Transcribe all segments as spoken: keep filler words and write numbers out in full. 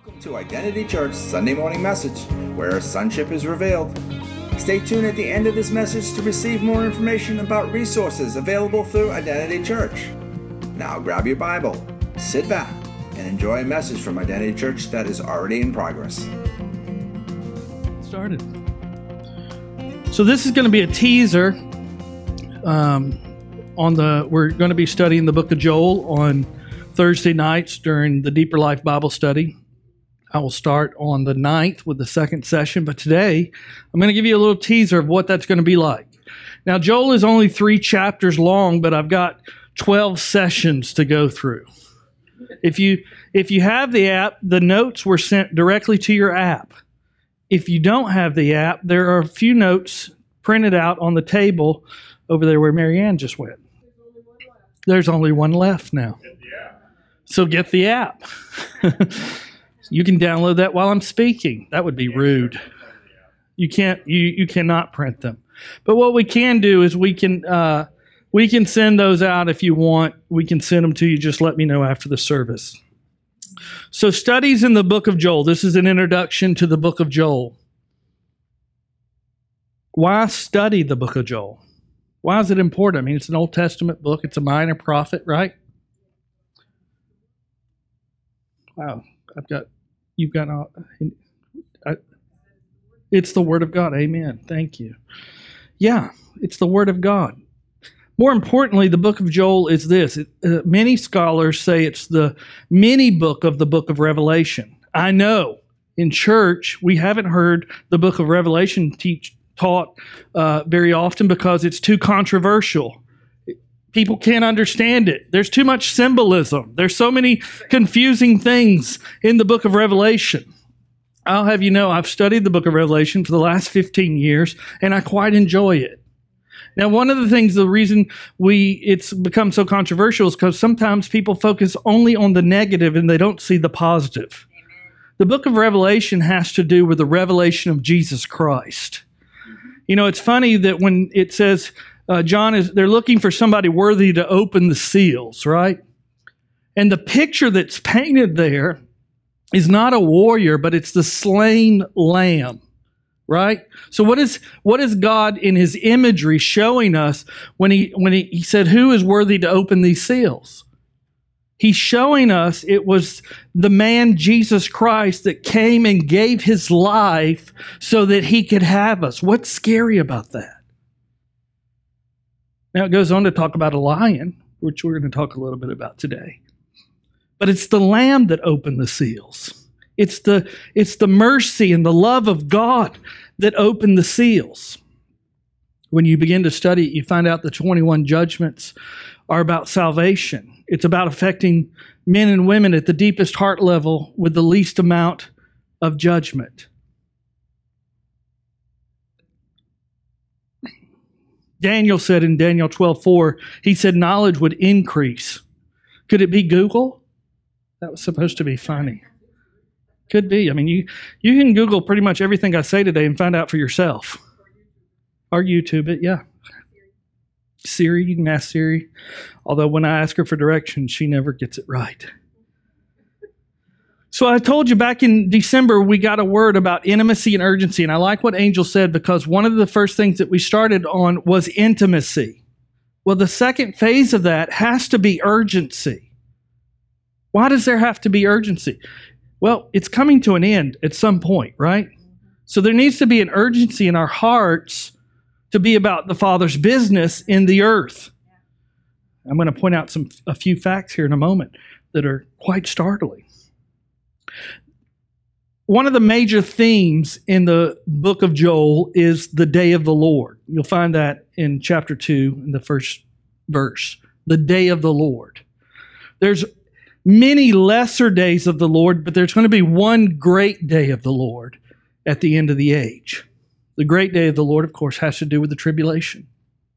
Welcome to Identity Church Sunday Morning Message, where sonship is revealed. Stay tuned at the end of this message to receive more information about resources available through Identity Church. Now grab your Bible, sit back, and enjoy a message from Identity Church that is already in progress. Started. So this is going to be a teaser. Um, on the we're going to be studying the book of Joel on Thursday nights during the Deeper Life Bible study. I will start on the ninth with the second session, but today I'm going to give you a little teaser of what that's going to be like. Now, Joel is only three chapters long, but I've got twelve sessions to go through. If you if you have the app, the notes were sent directly to your app. If you don't have the app, there are a few notes printed out on the table over there where Marianne just went. There's only one left now. So get the app. You can download that while I'm speaking. That would be rude. You can't. You you cannot print them. But what we can do is we can uh, we can send those out if you want. We can send them to you. Just let me know after the service. So studies in the book of Joel. This is an introduction to the book of Joel. Why study the book of Joel? Why is it important? I mean, it's an Old Testament book. It's a minor prophet, right? Wow, I've got, you've got, uh, I, it's the Word of God. Amen. Thank you. Yeah, it's the Word of God. More importantly, the book of Joel is this. It, uh, many scholars say it's the mini book of the book of Revelation. I know in church we haven't heard the book of Revelation teach taught uh, very often because it's too controversial. People can't understand it. There's too much symbolism. There's so many confusing things in the book of Revelation. I'll have you know, I've studied the book of Revelation for the last fifteen years, and I quite enjoy it. Now, one of the things, the reason we it's become so controversial is because sometimes people focus only on the negative and they don't see the positive. The book of Revelation has to do with the revelation of Jesus Christ. You know, it's funny that when it says, Uh, John is, they're looking for somebody worthy to open the seals, right? And the picture that's painted there is not a warrior, but it's the slain lamb, right? So what is what is God in his imagery showing us when he when he, he said, who is worthy to open these seals? He's showing us it was the man Jesus Christ that came and gave his life so that he could have us. What's scary about that? Now, it goes on to talk about a lion, which we're going to talk a little bit about today. But it's the Lamb that opened the seals. It's the, it's the mercy and the love of God that opened the seals. When you begin to study it, you find out the twenty-one judgments are about salvation. It's about affecting men and women at the deepest heart level with the least amount of judgment. Daniel said in Daniel twelve four, he said knowledge would increase. Could it be Google? That was supposed to be funny. Could be. I mean, you, you can Google pretty much everything I say today and find out for yourself. Or YouTube it, yeah. Siri, you can ask Siri. Although when I ask her for directions, she never gets it right. So I told you back in December, we got a word about intimacy and urgency. And I like what Angel said because one of the first things that we started on was intimacy. Well, the second phase of that has to be urgency. Why does there have to be urgency? Well, it's coming to an end at some point, right? So there needs to be an urgency in our hearts to be about the Father's business in the earth. I'm going to point out some a few facts here in a moment that are quite startling. One of the major themes in the book of Joel is the day of the Lord. You'll find that in chapter two, in the first verse, the day of the Lord. There's many lesser days of the Lord, but there's going to be one great day of the Lord at the end of the age. The great day of the Lord, of course, has to do with the tribulation.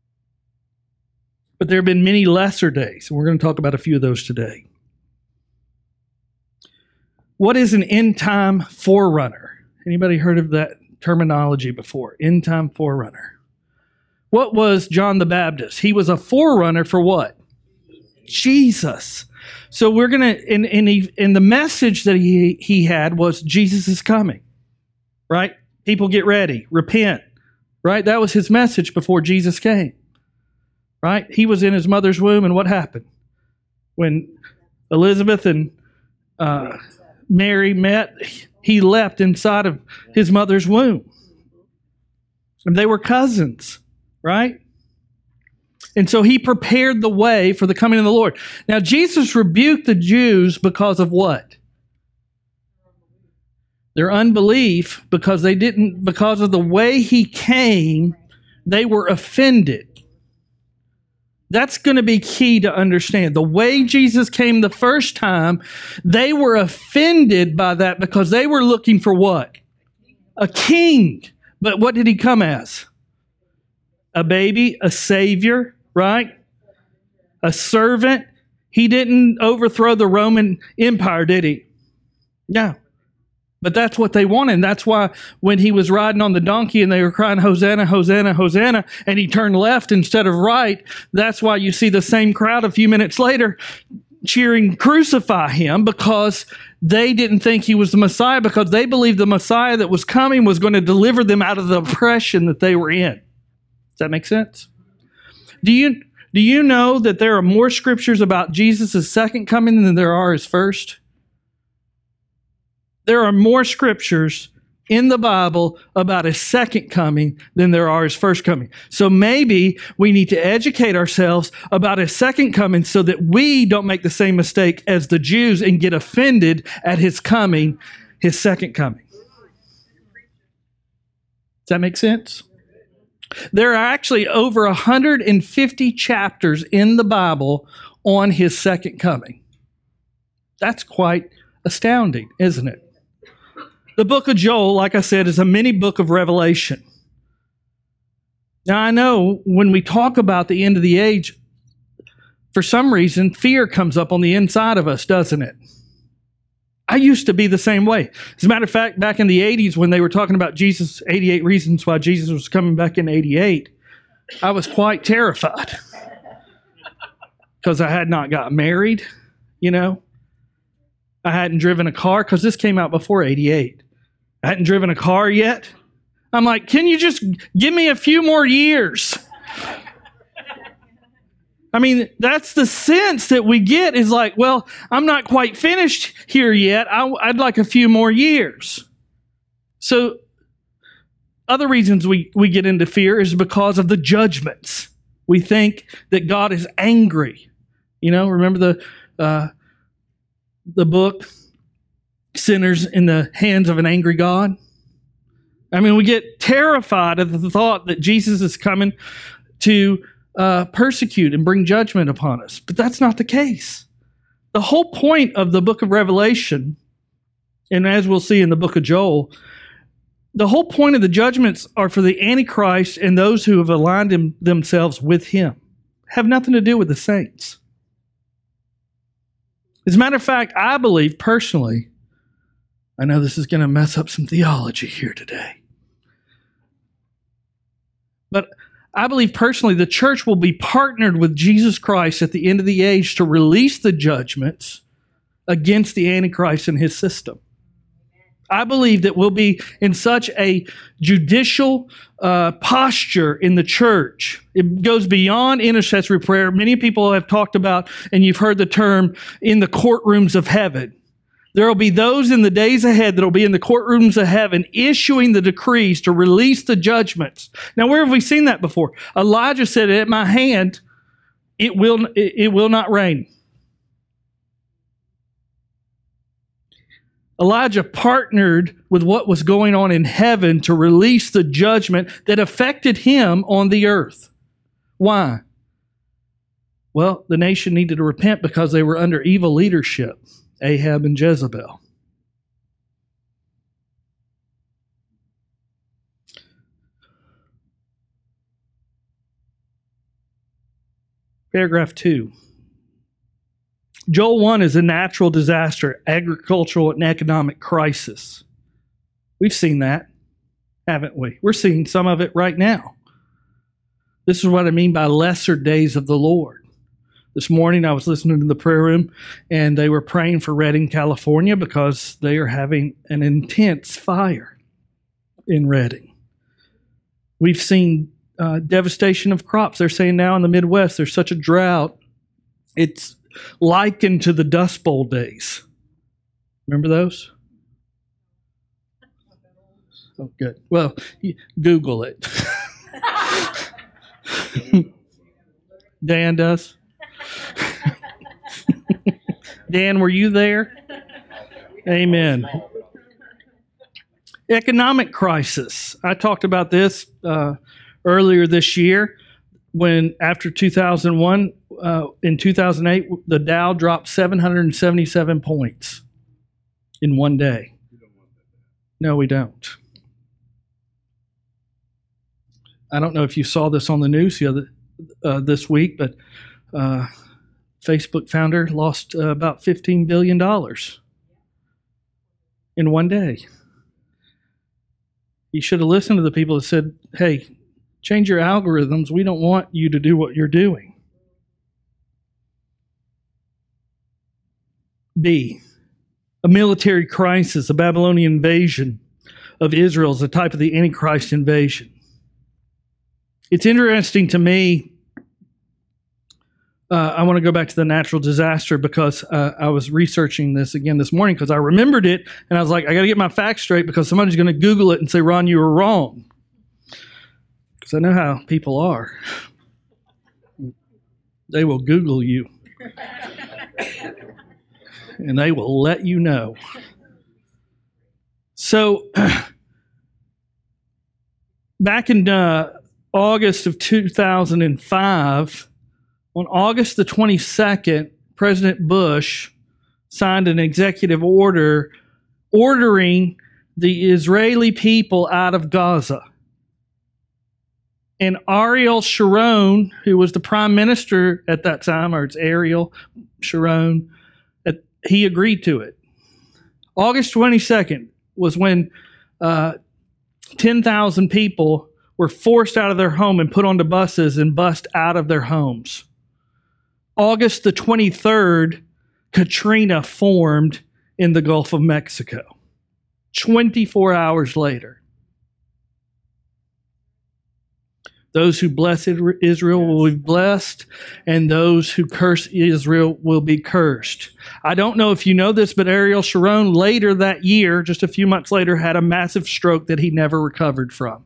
But there have been many lesser days, and we're going to talk about a few of those today. What is an end-time forerunner? Anybody heard of that terminology before? End-time forerunner. What was John the Baptist? He was a forerunner for what? Jesus. So we're going to, and, and, he, and the message that he, he had was Jesus is coming, right? People get ready, repent, right? That was his message before Jesus came, right? He was in his mother's womb, and what happened? When Elizabeth and uh, Mary met, he leapt inside of his mother's womb. And they were cousins, right? And so he prepared the way for the coming of the Lord. Now, Jesus rebuked the Jews because of what? Their unbelief, because they didn't, because of the way he came, they were offended. That's going to be key to understand. The way Jesus came the first time, they were offended by that because they were looking for what? A king. But what did he come as? A baby, a savior, right? A servant. He didn't overthrow the Roman Empire, did he? No. But that's what they wanted. And that's why when he was riding on the donkey and they were crying, Hosanna, Hosanna, Hosanna, and he turned left instead of right, that's why you see the same crowd a few minutes later cheering, crucify him, because they didn't think he was the Messiah, because they believed the Messiah that was coming was going to deliver them out of the oppression that they were in. Does that make sense? Do you, do you know that there are more scriptures about Jesus' second coming than there are his first? There are more scriptures in the Bible about his second coming than there are his first coming. So maybe we need to educate ourselves about his second coming so that we don't make the same mistake as the Jews and get offended at his coming, his second coming. Does that make sense? There are actually over one hundred fifty chapters in the Bible on his second coming. That's quite astounding, isn't it? The book of Joel, like I said, is a mini book of Revelation. Now, I know when we talk about the end of the age, for some reason, fear comes up on the inside of us, doesn't it? I used to be the same way. As a matter of fact, back in the eighties, when they were talking about Jesus, eighty-eight reasons why Jesus was coming back in eighty-eight, I was quite terrified because I had not got married, you know. I hadn't driven a car because this came out before eighty-eight. I hadn't driven a car yet. I'm like, can you just give me a few more years? I mean, that's the sense that we get is like, well, I'm not quite finished here yet. I, I'd like a few more years. So other reasons we, we get into fear is because of the judgments. We think that God is angry. You know, remember the uh, the book, Sinners in the Hands of an Angry God? I mean, we get terrified of the thought that Jesus is coming to uh, persecute and bring judgment upon us. But that's not the case. The whole point of the book of Revelation, and as we'll see in the book of Joel, the whole point of the judgments are for the Antichrist and those who have aligned him, themselves with him. Have nothing to do with the saints. As a matter of fact, I believe personally, I know this is going to mess up some theology here today, but I believe personally the church will be partnered with Jesus Christ at the end of the age to release the judgments against the Antichrist and his system. I believe that we'll be in such a judicial uh, posture in the church. It goes beyond intercessory prayer. Many people have talked about, and you've heard the term, in the courtrooms of heaven. There will be those in the days ahead that will be in the courtrooms of heaven issuing the decrees to release the judgments. Now, where have we seen that before? Elijah said, at my hand, it will, it, it will not rain. Elijah partnered with what was going on in heaven to release the judgment that affected him on the earth. Why? Well, the nation needed to repent because they were under evil leadership, Ahab and Jezebel. Paragraph two. Joel one is a natural disaster, agricultural and economic crisis. We've seen that, haven't we? We're seeing some of it right now. This is what I mean by lesser days of the Lord. This morning I was listening to the prayer room, and they were praying for Redding, California, because they are having an intense fire in Redding. We've seen uh, devastation of crops. They're saying now in the Midwest there's such a drought, it's likened to the Dust Bowl days. Remember those? Oh, good. Well, Google it. Dan does. Dan, were you there? Amen. Economic crisis. I talked about this uh, earlier this year when, after two thousand one, uh, in two thousand eight, the Dow dropped seven hundred seventy-seven points in one day. No, we don't. I don't know if you saw this on the news the other uh, this week, but uh, Facebook founder lost uh, about fifteen billion dollars in one day. You should have listened to the people that said, hey, change your algorithms. We don't want you to do what you're doing. B, a military crisis, a Babylonian invasion of Israel is a type of the Antichrist invasion. It's interesting to me. Uh, I want to go back to the natural disaster because uh, I was researching this again this morning because I remembered it and I was like, I got to get my facts straight because somebody's going to Google it and say, Ron, you were wrong. Because I know how people are. They will Google you. And they will let you know. So, back in uh, August of two thousand five, on August the twenty-second, President Bush signed an executive order ordering the Israeli people out of Gaza. And Ariel Sharon, who was the prime minister at that time, or it's Ariel Sharon, he agreed to it. August twenty-second was when uh, ten thousand people were forced out of their home and put onto buses and bussed out of their homes. August the twenty-third, Katrina formed in the Gulf of Mexico. twenty-four hours later. Those who bless Israel will be blessed, and those who curse Israel will be cursed. I don't know if you know this, but Ariel Sharon later that year, just a few months later, had a massive stroke that he never recovered from.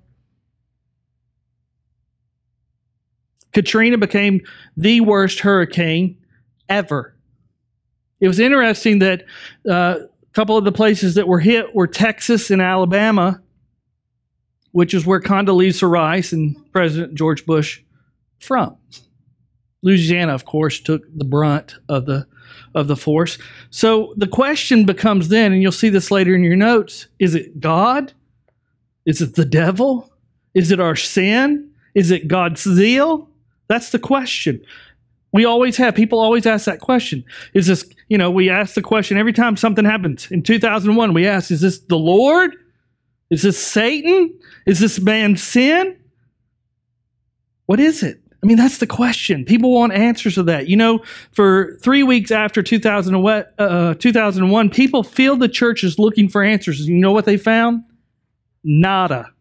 Katrina became the worst hurricane ever. It was interesting that uh, a couple of the places that were hit were Texas and Alabama, which is where Condoleezza Rice and President George Bush from. Louisiana, of course, took the brunt of the of the force. So the question becomes then, and you'll see this later in your notes, is it God? Is it the devil? Is it our sin? Is it God's zeal? That's the question. We always have, people always ask that question. Is this, you know, we ask the question every time something happens. In two thousand one, we asked, is this the Lord? Is this Satan? Is this man's sin? What is it? I mean, that's the question. People want answers to that. You know, for three weeks after two thousand one, people filled the churches looking for answers. You know what they found? Nada.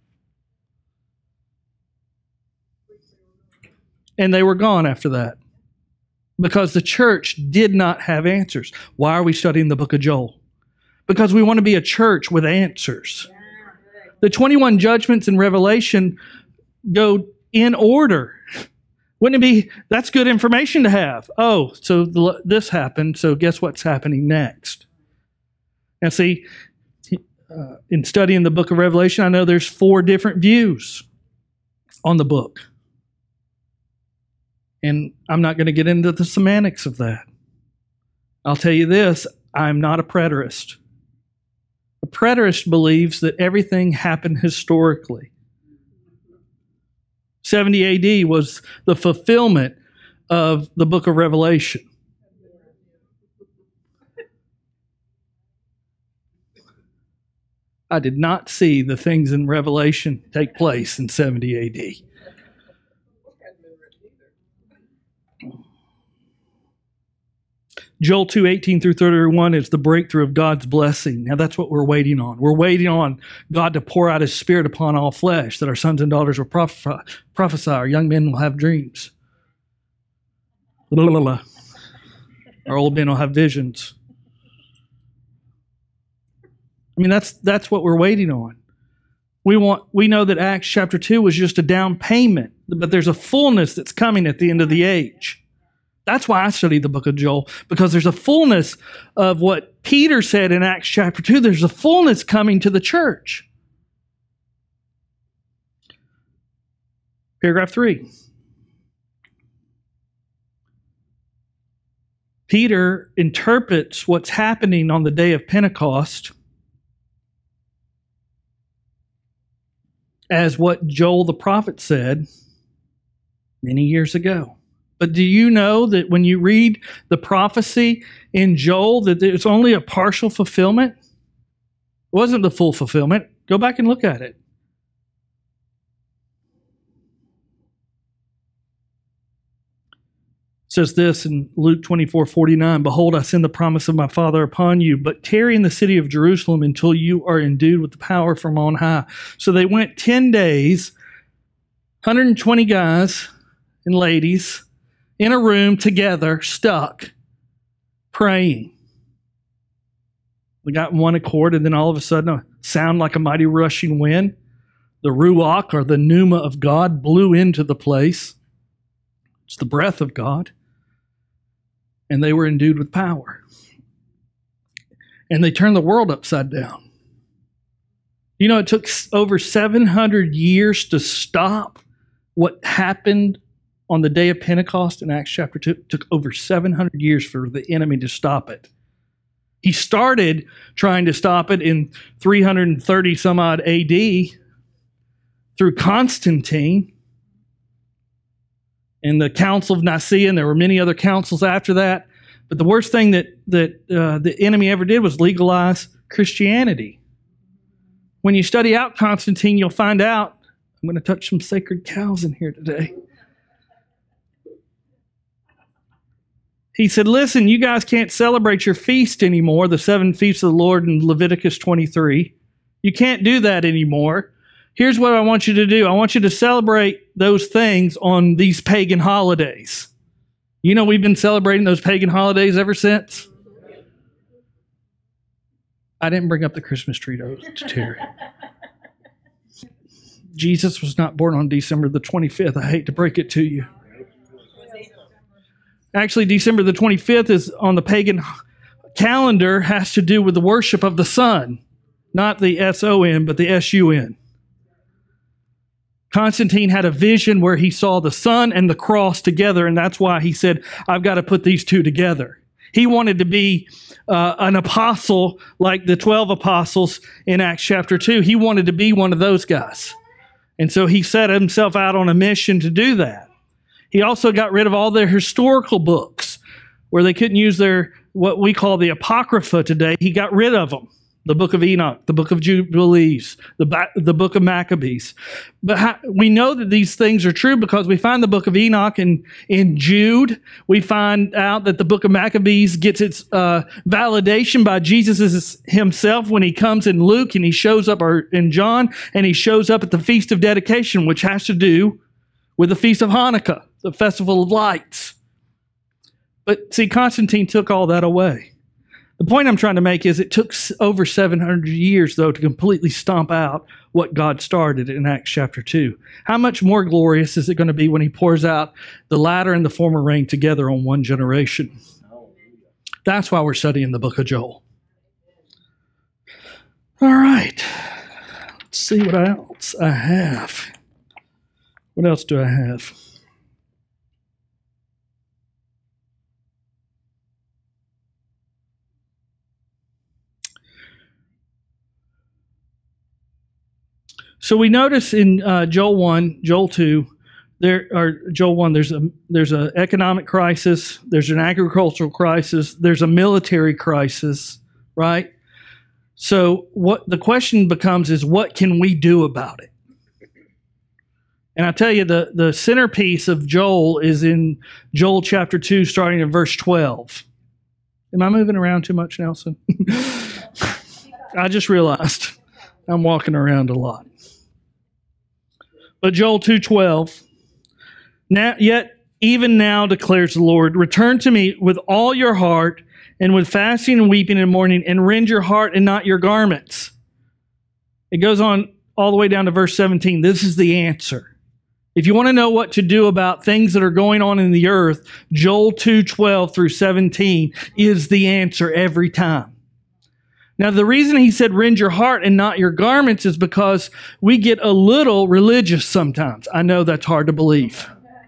And they were gone after that because the church did not have answers. Why are we studying the book of Joel? Because we want to be a church with answers. The twenty-one judgments in Revelation go in order. Wouldn't it be, that's good information to have. Oh, so the, this happened, so guess what's happening next? Now see, uh, in studying the book of Revelation, I know there's four different views on the book. And I'm not going to get into the semantics of that. I'll tell you this, I'm not a preterist. A preterist believes that everything happened historically. seventy A D was the fulfillment of the book of Revelation. I did not see the things in Revelation take place in seventy A D. Joel two, eighteen through thirty-one is the breakthrough of God's blessing. Now that's what we're waiting on. We're waiting on God to pour out his Spirit upon all flesh, that our sons and daughters will proph- prophesy, our young men will have dreams. Our old men will have visions. I mean, that's that's what we're waiting on. We want we know that Acts chapter two was just a down payment, but there's a fullness that's coming at the end of the age. That's why I study the book of Joel, because there's a fullness of what Peter said in Acts chapter two. There's a fullness coming to the church. Paragraph three. Peter interprets what's happening on the day of Pentecost as what Joel the prophet said many years ago. But do you know that when you read the prophecy in Joel, that it's only a partial fulfillment? It wasn't the full fulfillment. Go back and look at it. It says this in Luke twenty-four forty-nine, "Behold, I send the promise of my Father upon you, but tarry in the city of Jerusalem until you are endued with the power from on high." So they went ten days, one hundred twenty guys and ladies, in a room together, stuck, praying. We got in one accord, and then all of a sudden a sound like a mighty rushing wind. The Ruach, or the pneuma of God, blew into the place. It's the breath of God. And they were endued with power. And they turned the world upside down. You know, it took over seven hundred years to stop what happened on the day of Pentecost in Acts chapter two. It took over seven hundred years for the enemy to stop it. He started trying to stop it in three hundred thirty some odd A D through Constantine and the Council of Nicaea, and there were many other councils after that. But the worst thing that, that uh, the enemy ever did was legalize Christianity. When you study out Constantine, you'll find out, I'm going to touch some sacred cows in here today. He said, listen, you guys can't celebrate your feast anymore, the seven feasts of the Lord in Leviticus twenty-three. You can't do that anymore. Here's what I want you to do. I want you to celebrate those things on these pagan holidays. You know, we've been celebrating those pagan holidays ever since. I didn't bring up the Christmas tree to Terry. Jesus was not born on December the twenty-fifth. I hate to break it to you. Actually, December the twenty-fifth is on the pagan calendar, has to do with the worship of the sun. Not the S O N, but the S U N. Constantine had a vision where he saw the sun and the cross together, and that's why he said, I've got to put these two together. He wanted to be uh, an apostle like the twelve apostles in Acts chapter two. He wanted to be one of those guys. And so he set himself out on a mission to do that. He also got rid of all their historical books where they couldn't use their, what we call the Apocrypha today. He got rid of them. The book of Enoch, the book of Jubilees, the, the book of Maccabees. But how, we know that these things are true because we find the book of Enoch in, in Jude. We find out that the book of Maccabees gets its uh, validation by Jesus himself when he comes in Luke and he shows up, or in John, and he shows up at the Feast of Dedication, which has to do with the Feast of Hanukkah, the Festival of Lights. But see, Constantine took all that away. The point I'm trying to make is it took over seven hundred years, though, to completely stomp out what God started in Acts chapter two. How much more glorious is it going to be when he pours out the latter and the former rain together on one generation? That's why we're studying the book of Joel. All right. Let's see what else I have. What else do I have? So we notice in uh, Joel one, Joel two, there or Joel one, there's a there's an economic crisis, there's an agricultural crisis, there's a military crisis, right? So what the question becomes is, what can we do about it? And I tell you, the, the centerpiece of Joel is in Joel chapter two, starting in verse twelve. Am I moving around too much, Nelson? I just realized I'm walking around a lot. But Joel two twelve, now, yet even now declares the Lord, return to me with all your heart and with fasting and weeping and mourning, and rend your heart and not your garments. It goes on all the way down to verse seventeen. This is the answer. If you want to know what to do about things that are going on in the earth, Joel two twelve through seventeen is the answer every time. Now, the reason he said rend your heart and not your garments is because we get a little religious sometimes. I know that's hard to believe.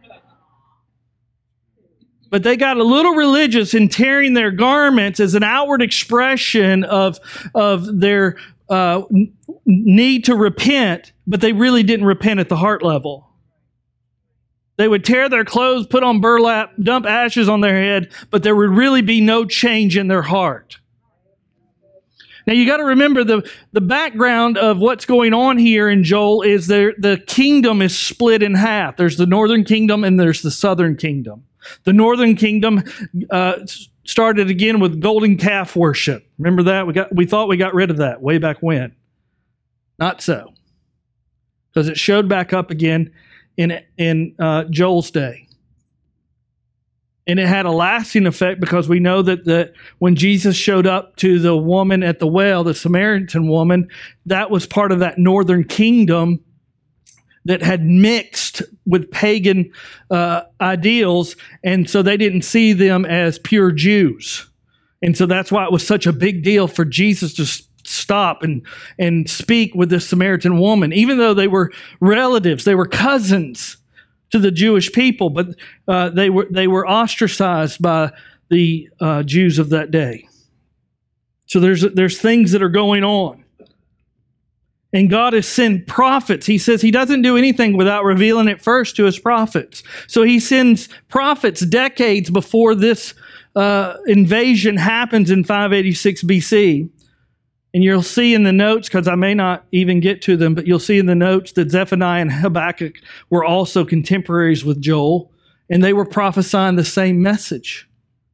But they got a little religious in tearing their garments as an outward expression of, of their uh, need to repent, but they really didn't repent at the heart level. They would tear their clothes, put on burlap, dump ashes on their head, but there would really be no change in their heart. Now, you got to remember the, the background of what's going on here in Joel is there, the kingdom is split in half. There's the northern kingdom and there's the southern kingdom. The northern kingdom uh, started again with golden calf worship. Remember that? We got we thought we got rid of that way back when. Not so. Because it showed back up again in, in uh, Joel's day. And it had a lasting effect because we know that the, when Jesus showed up to the woman at the well, the Samaritan woman, that was part of that northern kingdom that had mixed with pagan uh, ideals, and so they didn't see them as pure Jews. And so that's why it was such a big deal for Jesus to stop and, and speak with this Samaritan woman, even though they were relatives, they were cousins to the Jewish people, but uh, they were they were ostracized by the uh, Jews of that day. So there's there's things that are going on, and God has sent prophets. He says He doesn't do anything without revealing it first to His prophets. So He sends prophets decades before this uh, invasion happens in five eighty-six B C. And you'll see in the notes, because I may not even get to them, but you'll see in the notes that Zephaniah and Habakkuk were also contemporaries with Joel, and they were prophesying the same message.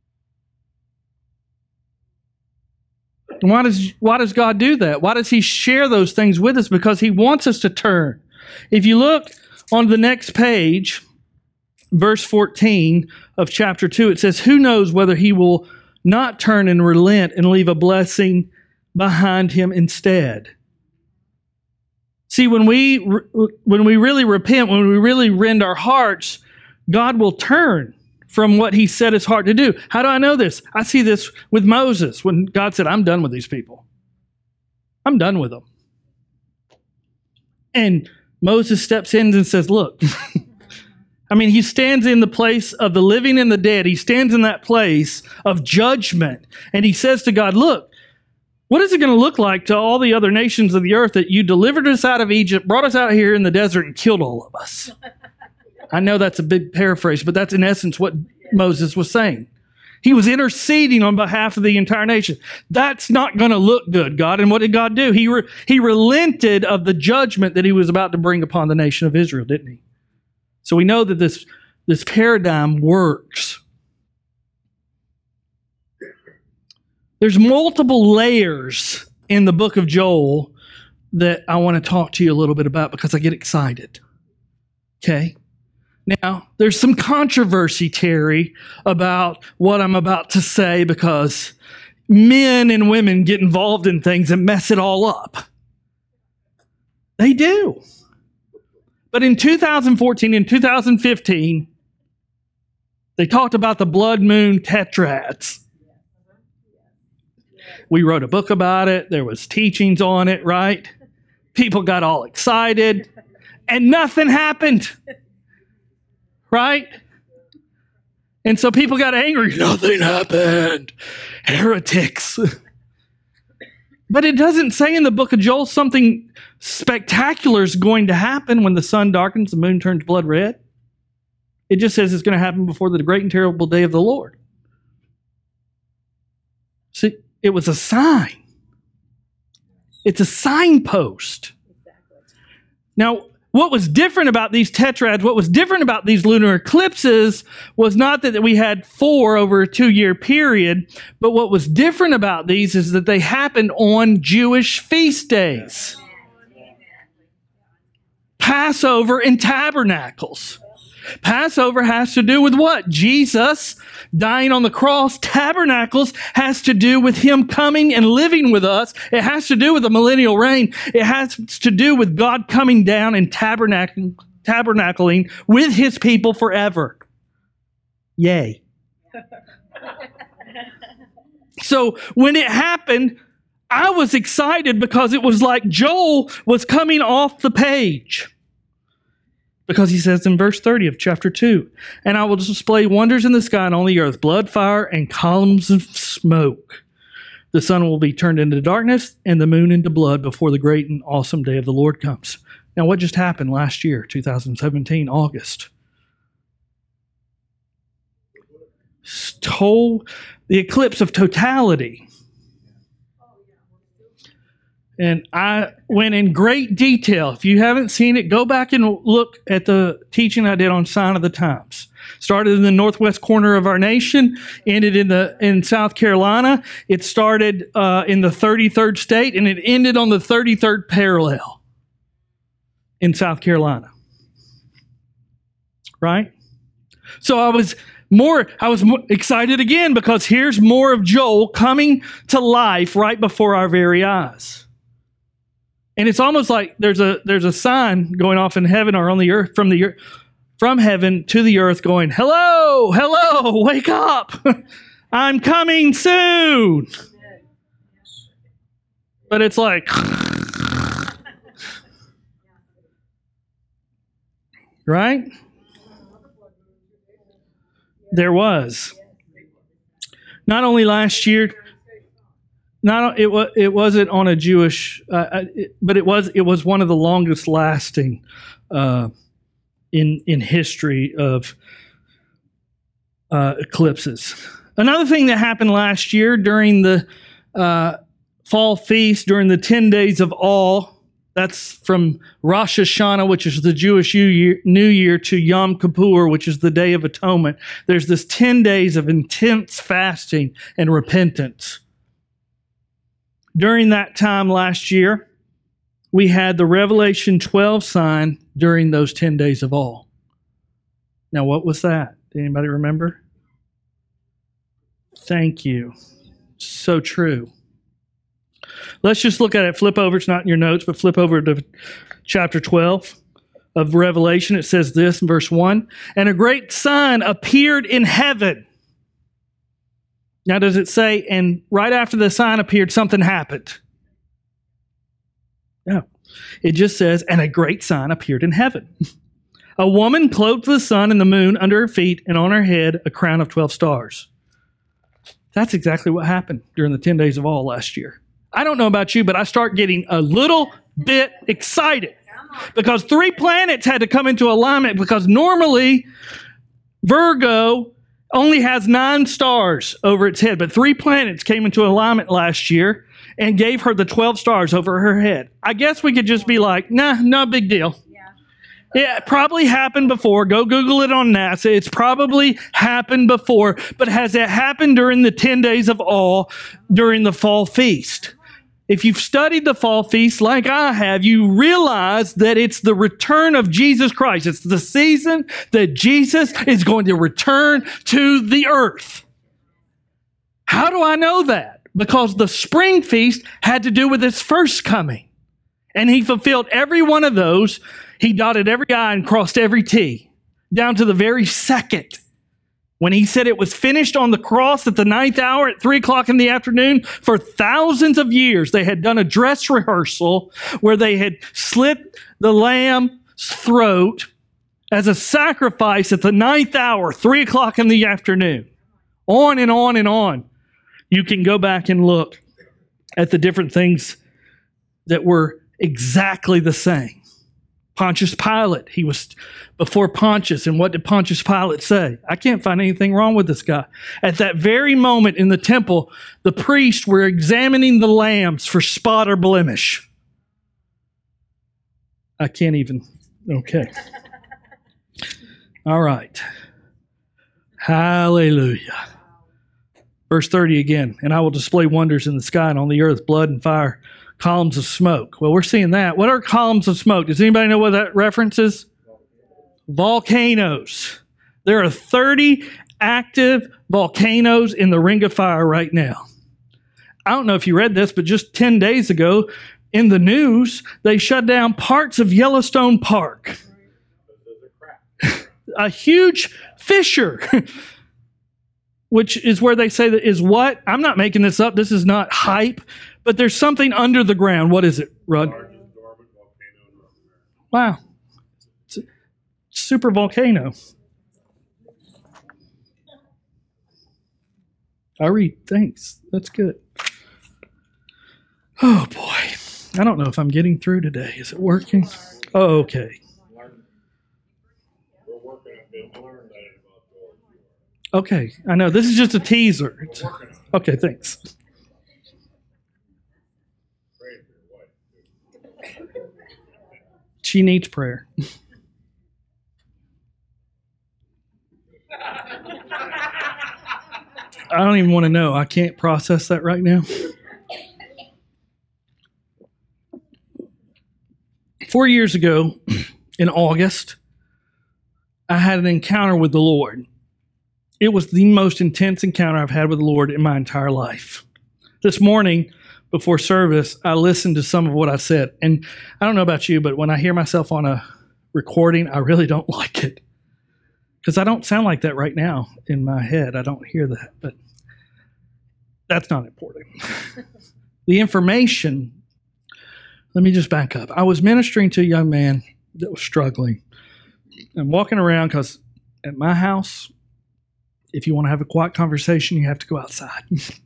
And why does, why does God do that? Why does He share those things with us? Because He wants us to turn. If you look on the next page, verse fourteen of chapter two, it says, who knows whether He will not turn and relent and leave a blessing behind Him instead. See, when we when we really repent, when we really rend our hearts, God will turn from what He set His heart to do. How do I know this? I see this with Moses when God said, I'm done with these people. I'm done with them. And Moses steps in and says, look, I mean, he stands in the place of the living and the dead. He stands in that place of judgment. And he says to God, look, what is it going to look like to all the other nations of the earth that you delivered us out of Egypt, brought us out here in the desert, and killed all of us? I know that's a big paraphrase, but that's in essence what Moses was saying. He was interceding on behalf of the entire nation. That's not going to look good, God. And what did God do? He re- he relented of the judgment that He was about to bring upon the nation of Israel, didn't He? So we know that this, this paradigm works. There's multiple layers in the book of Joel that I want to talk to you a little bit about because I get excited. Okay? Now, there's some controversy, Terry, about what I'm about to say because men and women get involved in things and mess it all up. They do. But in two thousand fourteen and two thousand fifteen, they talked about the blood moon tetrads. We wrote a book about it. There was teachings on it, right? People got all excited, and nothing happened, right? And so people got angry. Nothing happened. Heretics. But it doesn't say in the book of Joel something spectacular is going to happen when the sun darkens, the moon turns blood red. It just says it's going to happen before the great and terrible day of the Lord. See, it was a sign. It's a signpost. Now, What was different about these tetrads, what was different about these lunar eclipses was not that we had four over a two-year period, but what was different about these is that they happened on Jewish feast days. Passover and Tabernacles. Passover has to do with what? Jesus dying on the cross. Tabernacles has to do with him coming and living with us. It has to do with the millennial reign. It has to do with God coming down and tabernacling, tabernacling with his people forever. Yay. So when it happened, I was excited because it was like Joel was coming off the page. Because he says in verse thirty of chapter two, and I will display wonders in the sky and on the earth, blood, fire, and columns of smoke. The sun will be turned into darkness and the moon into blood before the great and awesome day of the Lord comes. Now, what just happened last year, two thousand seventeen, August? Stole the eclipse of totality. And I went in great detail. If you haven't seen it, go back and look at the teaching I did on Sign of the Times. Started in the northwest corner of our nation, ended in the in South Carolina. It started uh, in the thirty-third state, and it ended on the thirty-third parallel in South Carolina. Right? So I was more, I was more excited again because here's more of Joel coming to life right before our very eyes. And it's almost like there's a there's a sign going off in heaven or on the earth from the earth, from heaven to the earth going, hello, hello, wake up. I'm coming soon. But it's like, right? There was. Not only last year, Not it was it wasn't on a Jewish, uh, it, but it was it was one of the longest lasting uh, in in history of uh, eclipses. Another thing that happened last year during the uh, fall feast, during the ten days of awe, that's from Rosh Hashanah, which is the Jewish New Year, to Yom Kippur, which is the Day of Atonement. There's this ten days of intense fasting and repentance. During that time last year, we had the Revelation twelve sign during those ten days of awe. Now, what was that? Anybody remember? Thank you. So true. Let's just look at it. Flip over. It's not in your notes, but flip over to chapter twelve of Revelation. It says this in verse one, and a great sign appeared in heaven. Now, does it say, and right after the sign appeared, something happened? No. It just says, and a great sign appeared in heaven. A woman clothed with the sun and the moon under her feet, and on her head a crown of twelve stars. That's exactly what happened during the ten days of awe last year. I don't know about you, but I start getting a little bit excited because three planets had to come into alignment, because normally Virgo only has nine stars over its head, but three planets came into alignment last year and gave her the twelve stars over her head. I guess we could just be like, nah, no big deal. Yeah. It probably happened before. Go Google it on NASA. It's probably happened before, but has it happened during the ten days of awe during the fall feast? If you've studied the fall feast like I have, you realize that it's the return of Jesus Christ. It's the season that Jesus is going to return to the earth. How do I know that? Because the spring feast had to do with his first coming. And he fulfilled every one of those. He dotted every I and crossed every T, down to the very second. When he said it was finished on the cross at the ninth hour at three o'clock in the afternoon, for thousands of years, they had done a dress rehearsal where they had slit the lamb's throat as a sacrifice at the ninth hour, three o'clock in the afternoon. On and on and on. You can go back and look at the different things that were exactly the same. Pontius Pilate, he was before Pontius, and what did Pontius Pilate say? I can't find anything wrong with this guy. At that very moment in the temple, the priests were examining the lambs for spot or blemish. I can't even Okay. All right. Hallelujah. Verse thirty again. And I will display wonders in the sky and on the earth, blood and fire, columns of smoke. Well, we're seeing that. What are columns of smoke? Does anybody know what that references? Volcanoes. There are thirty active volcanoes in the Ring of Fire right now. I don't know if you read this, but just ten days ago in the news, they shut down parts of Yellowstone Park. A huge fissure, which is where they say that is what? I'm not making this up. This is not hype, but there's something under the ground. What is it, Rod? Wow. It's a super volcano. I read. Thanks. That's good. Oh, boy. I don't know if I'm getting through today. Is it working? Oh, okay. Okay. I know. This is just a teaser. It's, okay, thanks. She needs prayer. I don't even want to know. I can't process that right now. Four years ago, in August, I had an encounter with the Lord. It was the most intense encounter I've had with the Lord in my entire life. This morning, before service, I listened to some of what I said. And I don't know about you, but when I hear myself on a recording, I really don't like it. Because I don't sound like that right now in my head. I don't hear that. But that's not important. The information... Let me just back up. I was ministering to a young man that was struggling. I'm walking around because at my house, if you want to have a quiet conversation, you have to go outside.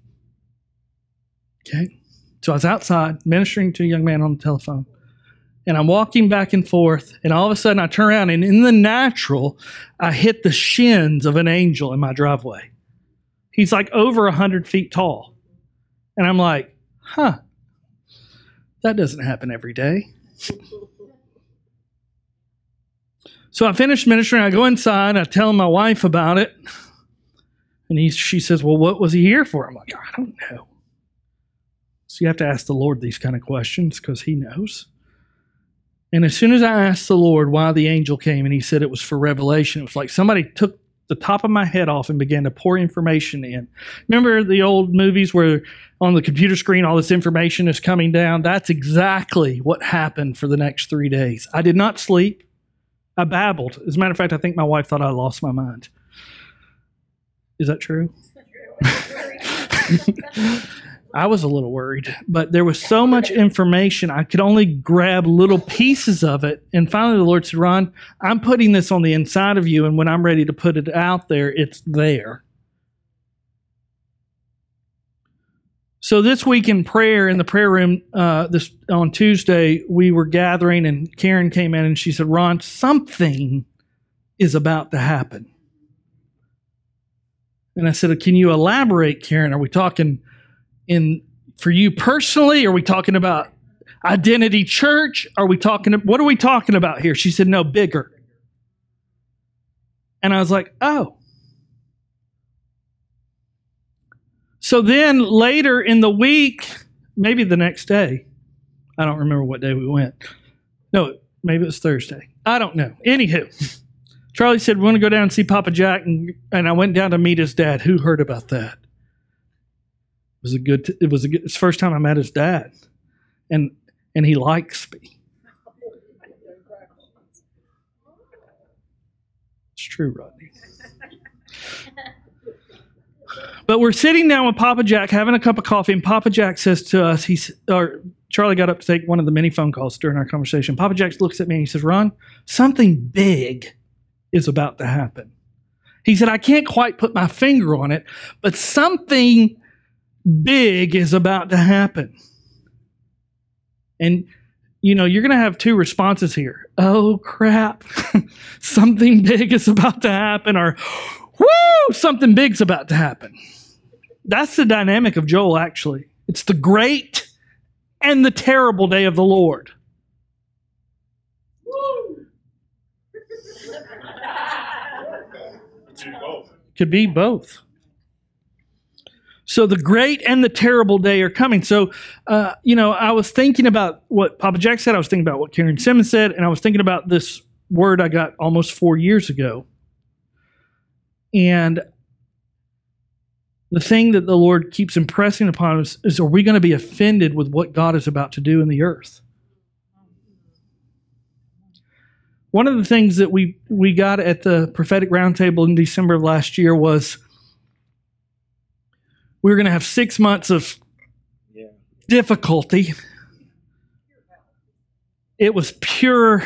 Okay? So I was outside ministering to a young man on the telephone. And I'm walking back and forth. And all of a sudden I turn around and in the natural, I hit the shins of an angel in my driveway. He's like over one hundred feet tall. And I'm like, huh. That doesn't happen every day. So I finished ministering. I go inside. I tell my wife about it. And he, she says, well, what was he here for? I'm like, I don't know. So you have to ask the Lord these kind of questions because he knows. And as soon as I asked the Lord why the angel came and he said it was for revelation, it was like somebody took the top of my head off and began to pour information in. Remember the old movies where on the computer screen all this information is coming down? That's exactly what happened for the next three days. I did not sleep. I babbled. As a matter of fact, I think my wife thought I lost my mind. Is that true? I was a little worried, but there was so much information, I could only grab little pieces of it. And finally, the Lord said, Ron, I'm putting this on the inside of you, and when I'm ready to put it out there, it's there. So this week in prayer, in the prayer room, uh, this on Tuesday, we were gathering, and Karen came in, and she said, Ron, something is about to happen. And I said, can you elaborate, Karen? Are we talking... In for you personally, are we talking about Identity Church? Are we talking? What are we talking about here? She said, no, bigger. And I was like, oh. So then later in the week, maybe the next day, I don't remember what day we went. No, maybe it was Thursday. I don't know. Anywho, Charlie said, we want to go down and see Papa Jack. And, and I went down to meet his dad. Who heard about that? It was a good. It was a good, it's the first time I met his dad, and and he likes me. It's true, Rodney. But we're sitting down with Papa Jack having a cup of coffee, and Papa Jack says to us, "He's." Or Charlie got up to take one of the many phone calls during our conversation. Papa Jack looks at me and he says, "Ron, something big is about to happen." He said, "I can't quite put my finger on it, but something big is about to happen." And, you know, you're going to have two responses here. Oh, crap. Something big is about to happen, or, woo, something big's about to happen. That's the dynamic of Joel, actually. It's the great and the terrible day of the Lord. Could be both. So the great and the terrible day are coming. So, uh, you know, I was thinking about what Papa Jack said. I was thinking about what Karen Simmons said. And I was thinking about this word I got almost four years ago. And the thing that the Lord keeps impressing upon us is, are we going to be offended with what God is about to do in the earth? One of the things that we, we got at the prophetic roundtable in December of last year was we were going to have six months of yeah. difficulty. It was pure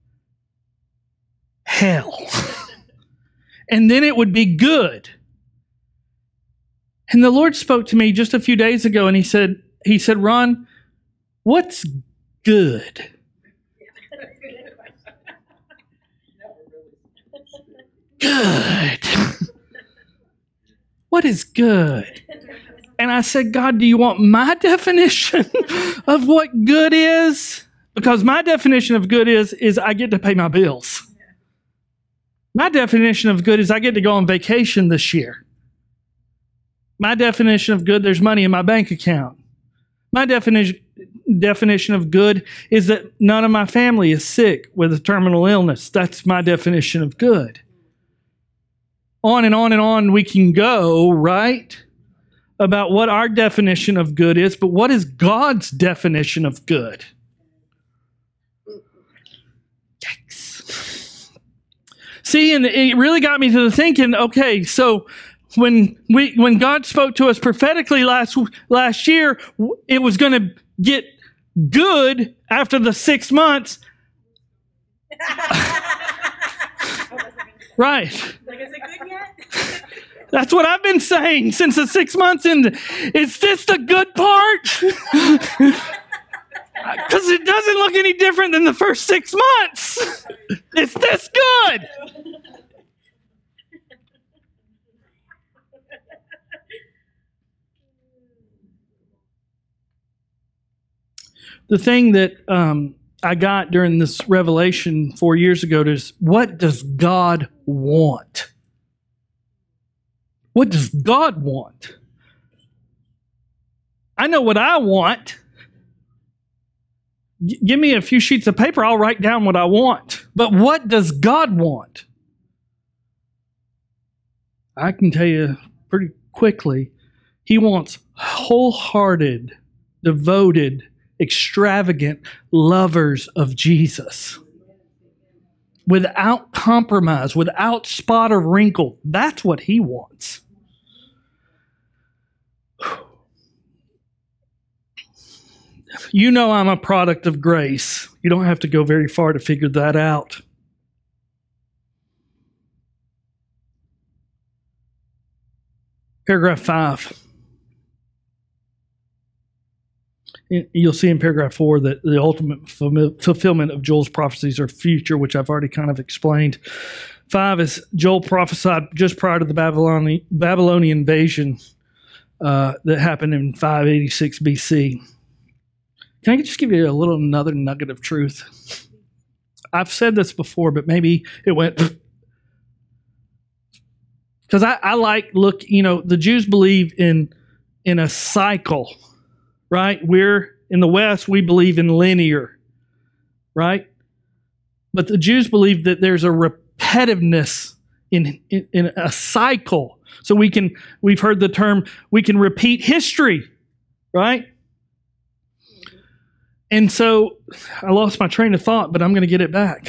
hell. And then it would be good. And the Lord spoke to me just a few days ago, and he said, he said, Ron, what's good? Good. What is good? And I said, God, do you want my definition of what good is? Because my definition of good is, is I get to pay my bills. My definition of good is I get to go on vacation this year. My definition of good, there's money in my bank account. My definition definition of good is that none of my family is sick with a terminal illness. That's my definition of good. On and on and on we can go, right? About what our definition of good is, but what is God's definition of good? Yikes. See, and it really got me to the thinking, okay, so when we when God spoke to us prophetically last last year, it was going to get good after the six months. Right. Like, is it good yet? That's what I've been saying since the six months. And is this the good part? Because it doesn't look any different than the first six months. Is this good? The thing that um, I got during this revelation four years ago is, what does God want? What does God want? I know what I want. G- give me a few sheets of paper, I'll write down what I want. But what does God want? I can tell you pretty quickly, He wants wholehearted, devoted, extravagant lovers of Jesus. Without compromise, without spot or wrinkle. That's what He wants. You know I'm a product of grace. You don't have to go very far to figure that out. Paragraph five. You'll see in paragraph four that the ultimate fulfillment of Joel's prophecies are future, which I've already kind of explained. Five is Joel prophesied just prior to the Babylonian, Babylonian invasion uh, that happened in five eighty-six B C. Can I just give you a little another nugget of truth? I've said this before, but maybe it went... Because I, I like, look, you know, the Jews believe in in a cycle. Right? We're in the West, we believe in linear, right? But the Jews believe that there's a repetitiveness in, in, in a cycle. So we can, we've heard the term, we can repeat history, right? And so I lost my train of thought, but I'm going to get it back.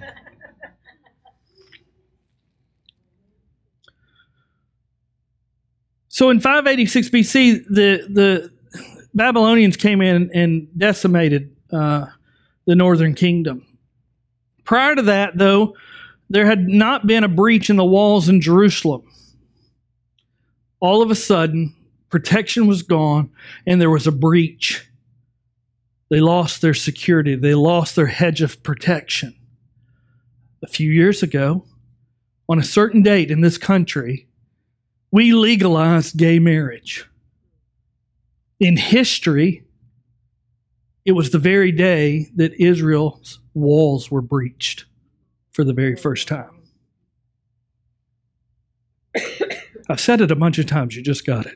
So in five eighty-six B C, the the Babylonians came in and decimated uh, the northern kingdom. Prior to that, though, there had not been a breach in the walls in Jerusalem. All of a sudden, protection was gone, and there was a breach. They lost their security. They lost their hedge of protection. A few years ago, on a certain date in this country, we legalized gay marriage. In history, it was the very day that Israel's walls were breached for the very first time. I've said it a bunch of times. You just got it.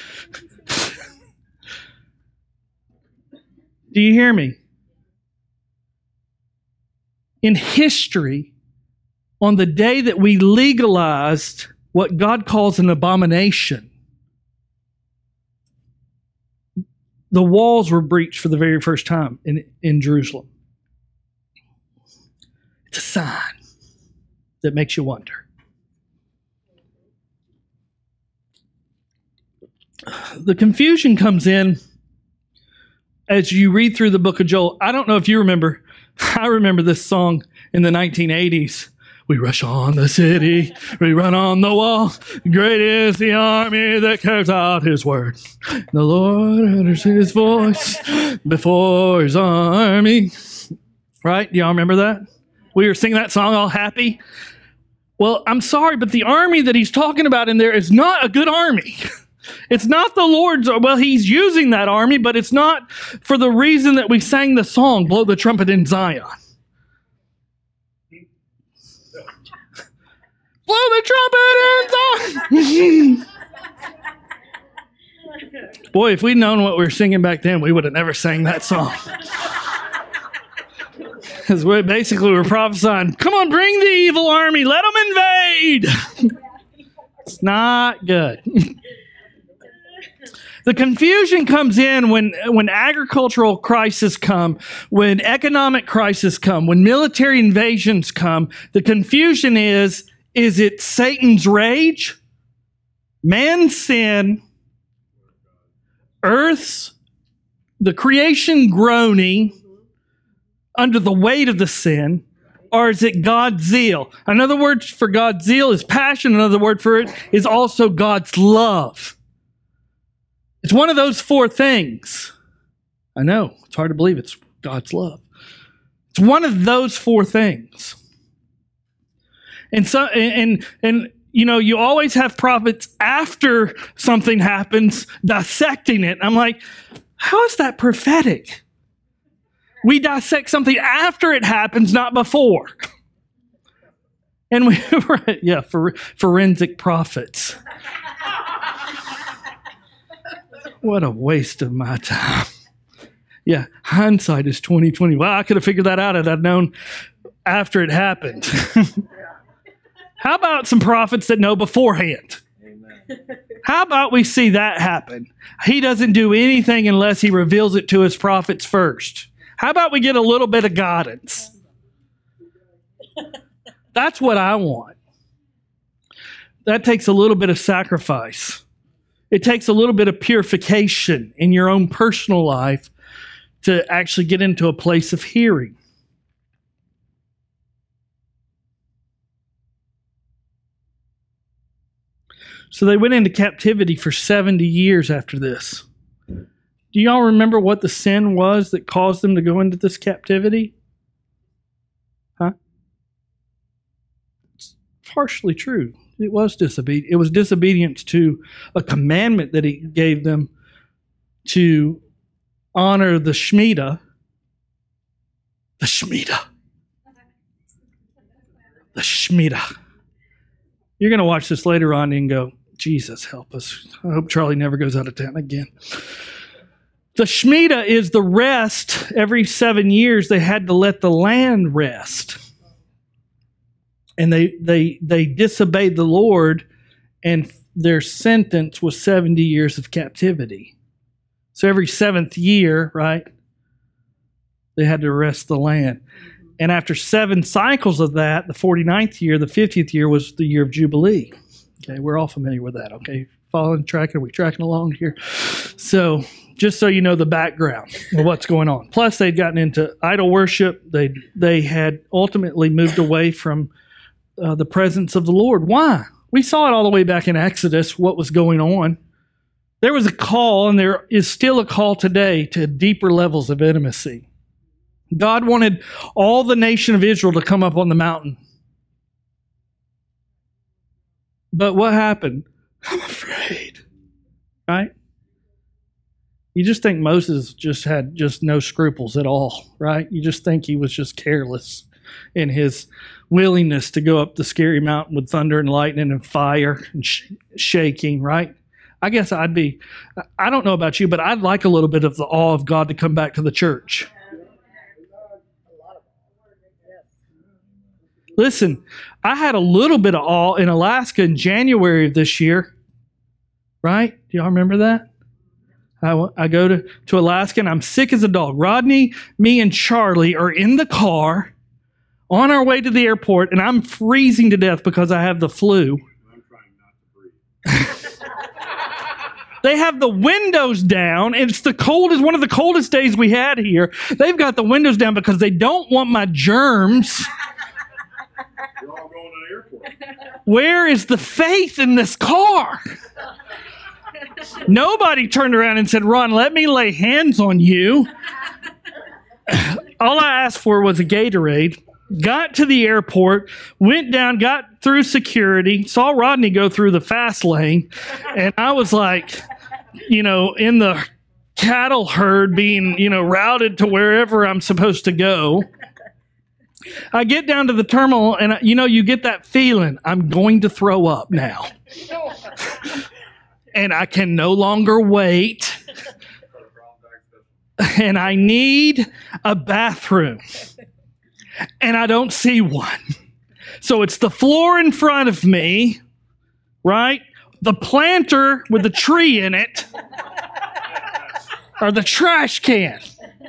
Do you hear me? In history, on the day that we legalized what God calls an abomination, the walls were breached for the very first time in, in Jerusalem. It's a sign that makes you wonder. The confusion comes in as you read through the book of Joel. I don't know if you remember. I remember this song in the nineteen eighties. We rush on the city, we run on the wall. Great is the army that carries out his word. The Lord utters his voice before his army. Right? Do y'all remember that? We were singing that song all happy. Well, I'm sorry, but the army that he's talking about in there is not a good army. It's not the Lord's. Well, he's using that army, but it's not for the reason that we sang the song, Blow the Trumpet in Zion. Blow the trumpet in Zion. Boy, if we'd known what we were singing back then, we would have never sang that song. Because we basically were prophesying, come on, bring the evil army, let them invade. It's not good. The confusion comes in when, when agricultural crises come, when economic crises come, when military invasions come. The confusion is, is it Satan's rage, man's sin, earth's, the creation groaning under the weight of the sin, or is it God's zeal? Another word for God's zeal is passion. Another word for it is also God's love. It's one of those four things. I know, it's hard to believe it's God's love. It's one of those four things. And so, and, and, you know, you always have prophets after something happens dissecting it. I'm like, how is that prophetic? We dissect something after it happens, not before. And we were, yeah, for, forensic prophets. What a waste of my time. Yeah, hindsight is twenty twenty. Well, I could have figured that out had I known after it happened. How about some prophets that know beforehand? Amen. How about we see that happen? He doesn't do anything unless he reveals it to his prophets first. How about we get a little bit of guidance? That's what I want. That takes a little bit of sacrifice. It takes a little bit of purification in your own personal life to actually get into a place of hearing. So they went into captivity for seventy years after this. Do y'all remember what the sin was that caused them to go into this captivity? Huh? It's partially true. It was disobedience. It was disobedience to a commandment that he gave them to honor the Shemitah. The Shemitah. The Shemitah. You're going to watch this later on and go, Jesus, help us. I hope Charlie never goes out of town again. The Shemitah is the rest. Every seven years, they had to let the land rest. And they they they disobeyed the Lord, and their sentence was seventy years of captivity. So every seventh year, right, they had to rest the land. And after seven cycles of that, the forty-ninth year, the fiftieth year was the year of Jubilee. Okay, we're all familiar with that, okay? Following, tracking, are we tracking along here? So just so you know the background of what's going on. Plus, they'd gotten into idol worship. They they had ultimately moved away from uh, the presence of the Lord. Why? We saw it all the way back in Exodus, what was going on. There was a call, and there is still a call today to deeper levels of intimacy. God wanted all the nation of Israel to come up on the mountain. But what happened? I'm afraid. Right? You just think Moses just had just no scruples at all, right? You just think he was just careless. in his willingness to go up the scary mountain with thunder and lightning and fire and sh- shaking, right? I guess I'd be, I don't know about you, but I'd like a little bit of the awe of God to come back to the church. Listen, I had a little bit of awe in Alaska in January of this year, right? Do y'all remember that? I, I go to, to Alaska and I'm sick as a dog. Rodney, me, and Charlie are in the car on our way to the airport, and I'm freezing to death because I have the flu. I'm trying not to breathe. They have the windows down, and it's the coldest, one of the coldest days we had here. They've got the windows down because they don't want my germs. You're all going to the airport. Where is the faith in this car? Nobody turned around and said, Ron, let me lay hands on you. All I asked for was a Gatorade. Got to the airport, went down, got through security, saw Rodney go through the fast lane, and I was like, you know, in the cattle herd being, you know, routed to wherever I'm supposed to go. I get down to the terminal, and, you know, you get that feeling, I'm going to throw up now. And I can no longer wait. And I need a bathroom. And I don't see one. So it's the floor in front of me, right? The planter with the tree in it, or the trash can.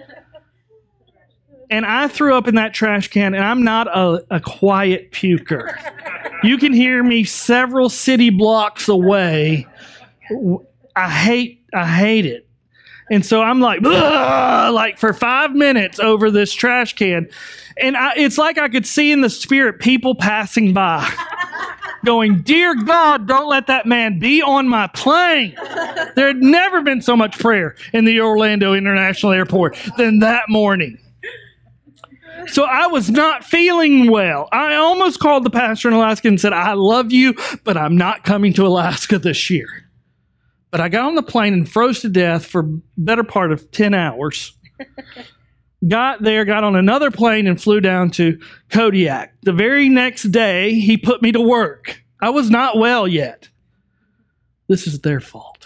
And I threw up in that trash can, and I'm not a, a quiet puker. You can hear me several city blocks away. I hate, I hate it. And so I'm like, like for five minutes over this trash can. And I, it's like I could see in the spirit people passing by going, dear God, don't let that man be on my plane. There had never been so much prayer in the Orlando International Airport than that morning. So I was not feeling well. I almost called the pastor in Alaska and said, I love you, but I'm not coming to Alaska this year. But I got on the plane and froze to death for better part of ten hours. Got there, got on another plane and flew down to Kodiak. The very next day, he put me to work. I was not well yet. This is their fault.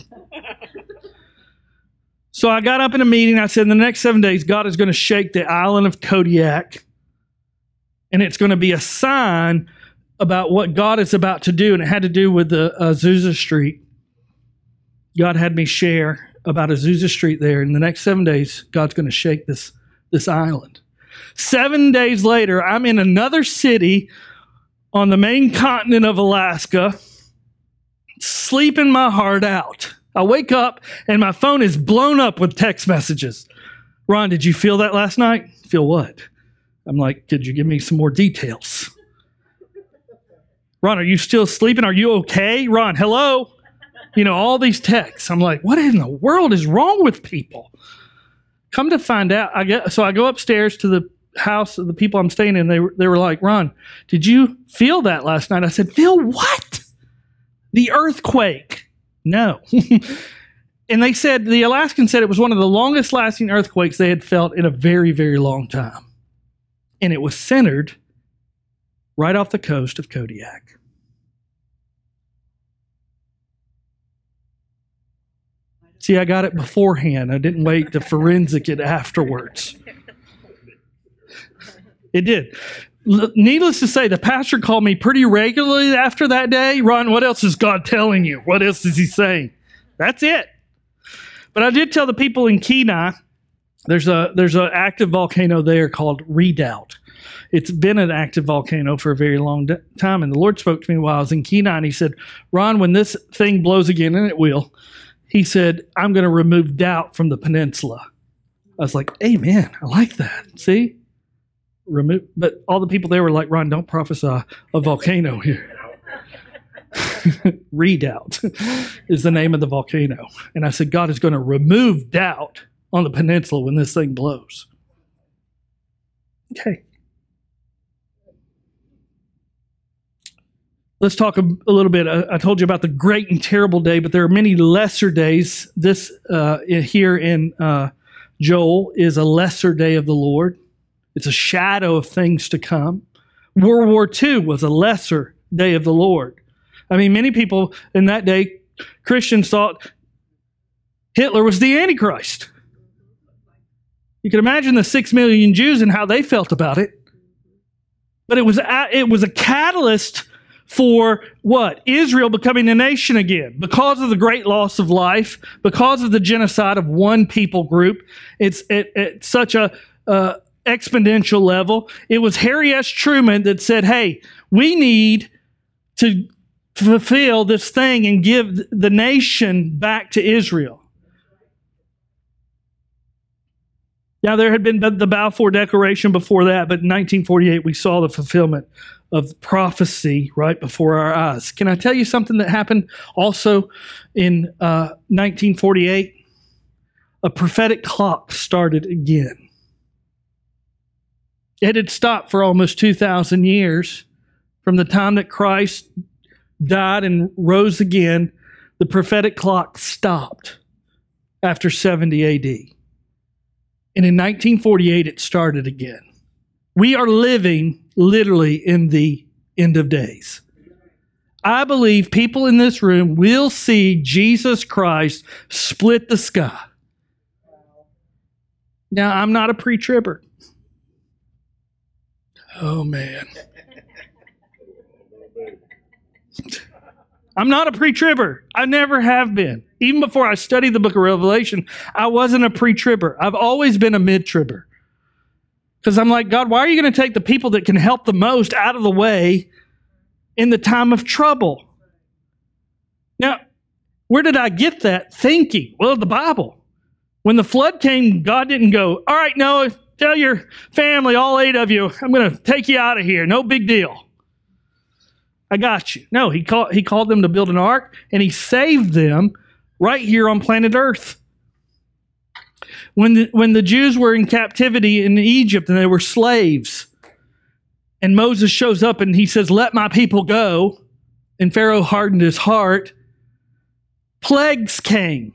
So I got up in a meeting. I said, in the next seven days, God is going to shake the island of Kodiak. And it's going to be a sign about what God is about to do. And it had to do with the uh, Azusa Street. God had me share about Azusa Street there. In the next seven days, God's going to shake this, this island. Seven days later, I'm in another city on the main continent of Alaska, sleeping my heart out. I wake up and my phone is blown up with text messages. Ron, did you feel that last night? Feel what? I'm like, could you give me some more details? Ron, are you still sleeping? Are you okay? Ron, hello? You know, all these texts. I'm like, what in the world is wrong with people? Come to find out, I get so I go upstairs to the house of the people I'm staying in. They were, they were like, Ron, did you feel that last night? I said, feel what? The earthquake. No. And they said, the Alaskans said it was one of the longest lasting earthquakes they had felt in a very, very long time. And it was centered right off the coast of Kodiak. See, I got it beforehand. I didn't wait to forensic it afterwards. It did. L- needless to say, the pastor called me pretty regularly after that day. Ron, what else is God telling you? What else is he saying? That's it. But I did tell the people in Kenai, there's a there's an active volcano there called Redoubt. It's been an active volcano for a very long time. And the Lord spoke to me while I was in Kenai, and he said, Ron, when this thing blows again, and it will, he said, I'm going to remove doubt from the peninsula. I was like, amen. I like that. See? Remove, but all the people there were like, Ron, don't prophesy a volcano here. Redoubt is the name of the volcano. And I said, God is going to remove doubt on the peninsula when this thing blows. Okay. Let's talk a, a little bit. I, I told you about the great and terrible day, but there are many lesser days. This uh, here in uh, Joel is a lesser day of the Lord. It's a shadow of things to come. World War Two was a lesser day of the Lord. I mean, many people in that day, Christians, thought Hitler was the Antichrist. You can imagine the six million Jews and how they felt about it. But it was a, it was a catalyst for what? Israel becoming a nation again. Because of the great loss of life, because of the genocide of one people group, it's at, at such a uh, exponential level. It was Harry S. Truman that said, hey, we need to fulfill this thing and give the nation back to Israel. Now, there had been the Balfour Declaration before that, but in nineteen forty-eight, we saw the fulfillment of prophecy right before our eyes. Can I tell you something that happened also in uh, nineteen forty-eight? A prophetic clock started again. It had stopped for almost two thousand years. From the time that Christ died and rose again, the prophetic clock stopped after seventy A D. And in nineteen forty-eight, it started again. We are living literally in the end of days. I believe people in this room will see Jesus Christ split the sky. Now, I'm not a pre-tribber. Oh, man. I'm not a pre-tribber. I never have been. Even before I studied the book of Revelation, I wasn't a pre-tribber. I've always been a mid-tribber. Because I'm like, God, why are you going to take the people that can help the most out of the way in the time of trouble? Now, where did I get that thinking? Well, the Bible. When the flood came, God didn't go, all right, Noah, tell your family, all eight of you, I'm going to take you out of here. No big deal. I got you. No, he called, he called them to build an ark, and he saved them right here on planet Earth. When the, when the Jews were in captivity in Egypt and they were slaves, and Moses shows up and he says, let my people go, and Pharaoh hardened his heart, plagues came.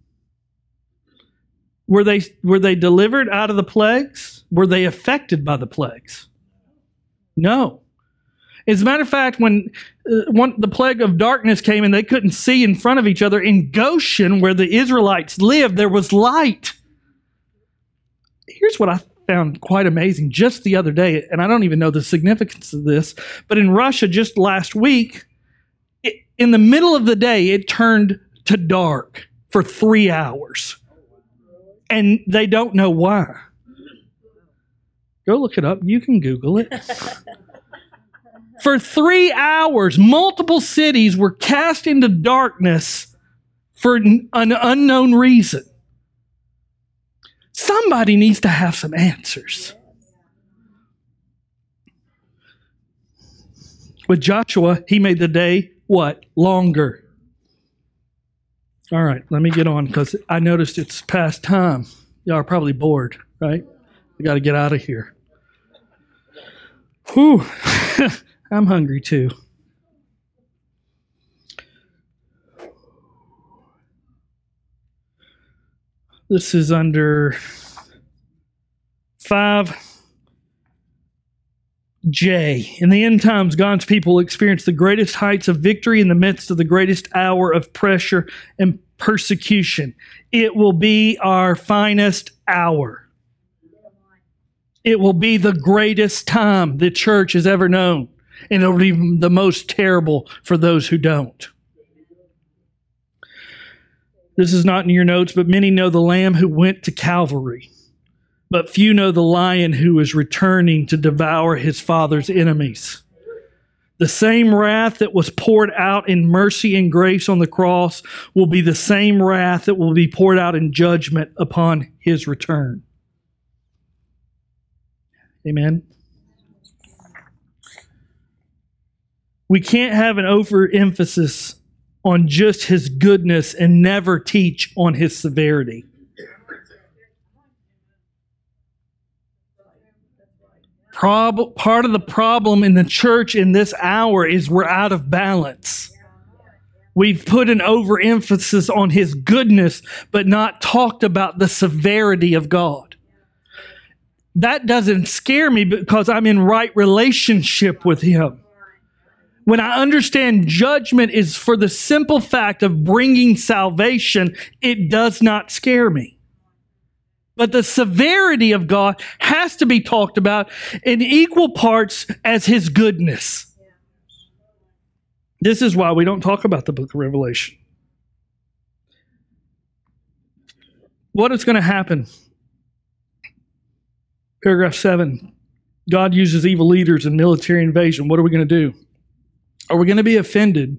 Were they, were they delivered out of the plagues? Were they affected by the plagues? No. As a matter of fact, when uh, one, the plague of darkness came and they couldn't see in front of each other, in Goshen, where the Israelites lived, there was light. Here's what I found quite amazing just the other day, and I don't even know the significance of this, but in Russia just last week, it, in the middle of the day, it turned to dark for three hours. And they don't know why. Go look it up. You can Google it. For three hours, multiple cities were cast into darkness for an unknown reason. Somebody needs to have some answers. With Joshua, he made the day, what? Longer. All right, let me get on because I noticed it's past time. Y'all are probably bored, right? We got to get out of here. Whew. I'm hungry too. This is under five J. In the end times, God's people will experience the greatest heights of victory in the midst of the greatest hour of pressure and persecution. It will be our finest hour. It will be the greatest time the church has ever known. And it'll be the most terrible for those who don't. This is not in your notes, but many know the Lamb who went to Calvary. But few know the Lion who is returning to devour his Father's enemies. The same wrath that was poured out in mercy and grace on the cross will be the same wrath that will be poured out in judgment upon his return. Amen. We can't have an overemphasis on just his goodness and never teach on his severity. Prob- part of the problem in the church in this hour is we're out of balance. We've put an overemphasis on his goodness, but not talked about the severity of God. that doesn't scare me because I'm in right relationship with Him. When I understand judgment is for the simple fact of bringing salvation, it does not scare me. But the severity of God has to be talked about in equal parts as His goodness. This is why we don't talk about the book of Revelation. What is going to happen? Paragraph seven. God uses evil leaders in military invasion. What are we going to do? Are we going to be offended?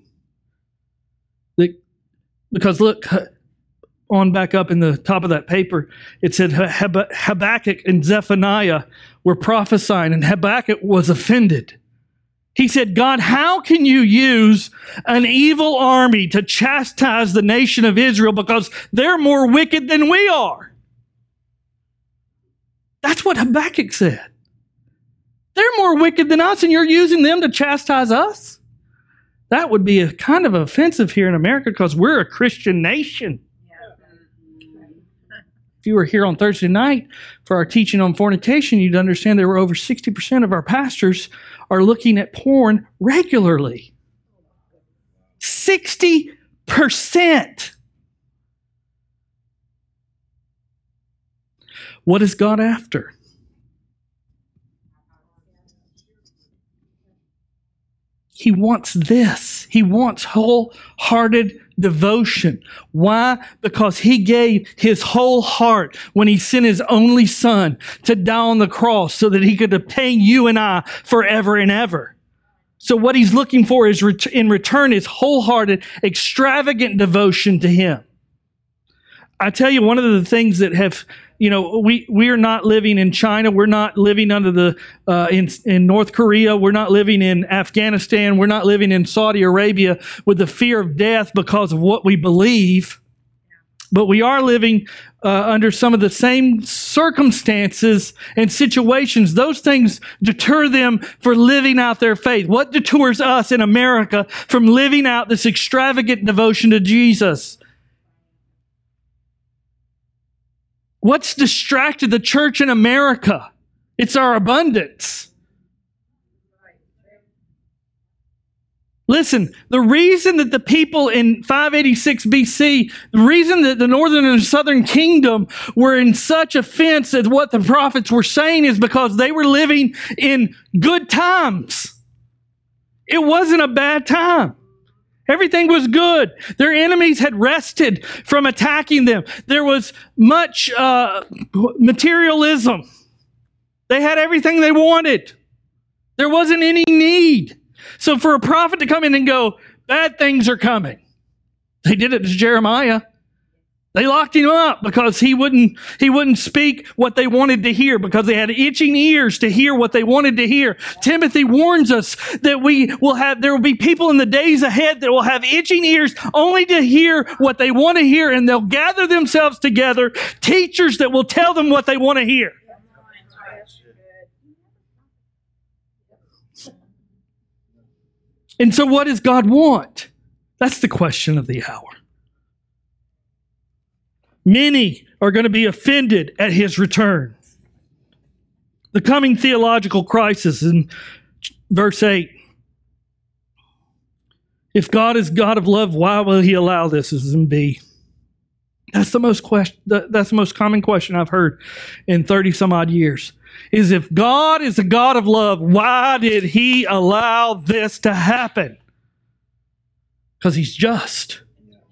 Because look, on back up in the top of that paper, it said Habakkuk and Zephaniah were prophesying, and Habakkuk was offended. He said, God, how can you use an evil army to chastise the nation of Israel because they're more wicked than we are? That's what Habakkuk said. They're more wicked than us, and you're using them to chastise us? That would be a kind of offensive here in America because we're a Christian nation. If you were here on Thursday night for our teaching on fornication, you'd understand there were over sixty percent of our pastors are looking at porn regularly. sixty percent. What is God after? He wants this. He wants wholehearted devotion. Why? Because He gave His whole heart when He sent His only Son to die on the cross so that He could pay you and I forever and ever. So what He's looking for is in return is wholehearted, extravagant devotion to Him. I tell you, one of the things that have, you know, we, we are not living in China. We're not living under the, uh, in, in North Korea. We're not living in Afghanistan. We're not living in Saudi Arabia with the fear of death because of what we believe. But we are living uh, under some of the same circumstances and situations. Those things deter them for living out their faith. What deters us in America from living out this extravagant devotion to Jesus? What's distracted the church in America? It's our abundance. Listen, the reason that the people in five eighty-six B C, the reason that the northern and southern kingdom were in such offense at what the prophets were saying is because they were living in good times. It wasn't a bad time. Everything was good. Their enemies had rested from attacking them. There was much uh, materialism. They had everything they wanted. There wasn't any need. So for a prophet to come in and go, bad things are coming. They did it to Jeremiah. They locked him up because he wouldn't, he wouldn't speak what they wanted to hear because they had itching ears to hear what they wanted to hear. Timothy warns us that we will have, there will be people in the days ahead that will have itching ears only to hear what they want to hear, and they'll gather themselves together, teachers that will tell them what they want to hear. And so what does God want? That's the question of the hour. Many are going to be offended at His return. The coming theological crisis in verse eight. If God is God of love, why will He allow this? Is in B. That's the most question. That's the most common question I've heard in thirty some odd years. Is if God is a God of love, why did He allow this to happen? Because He's just.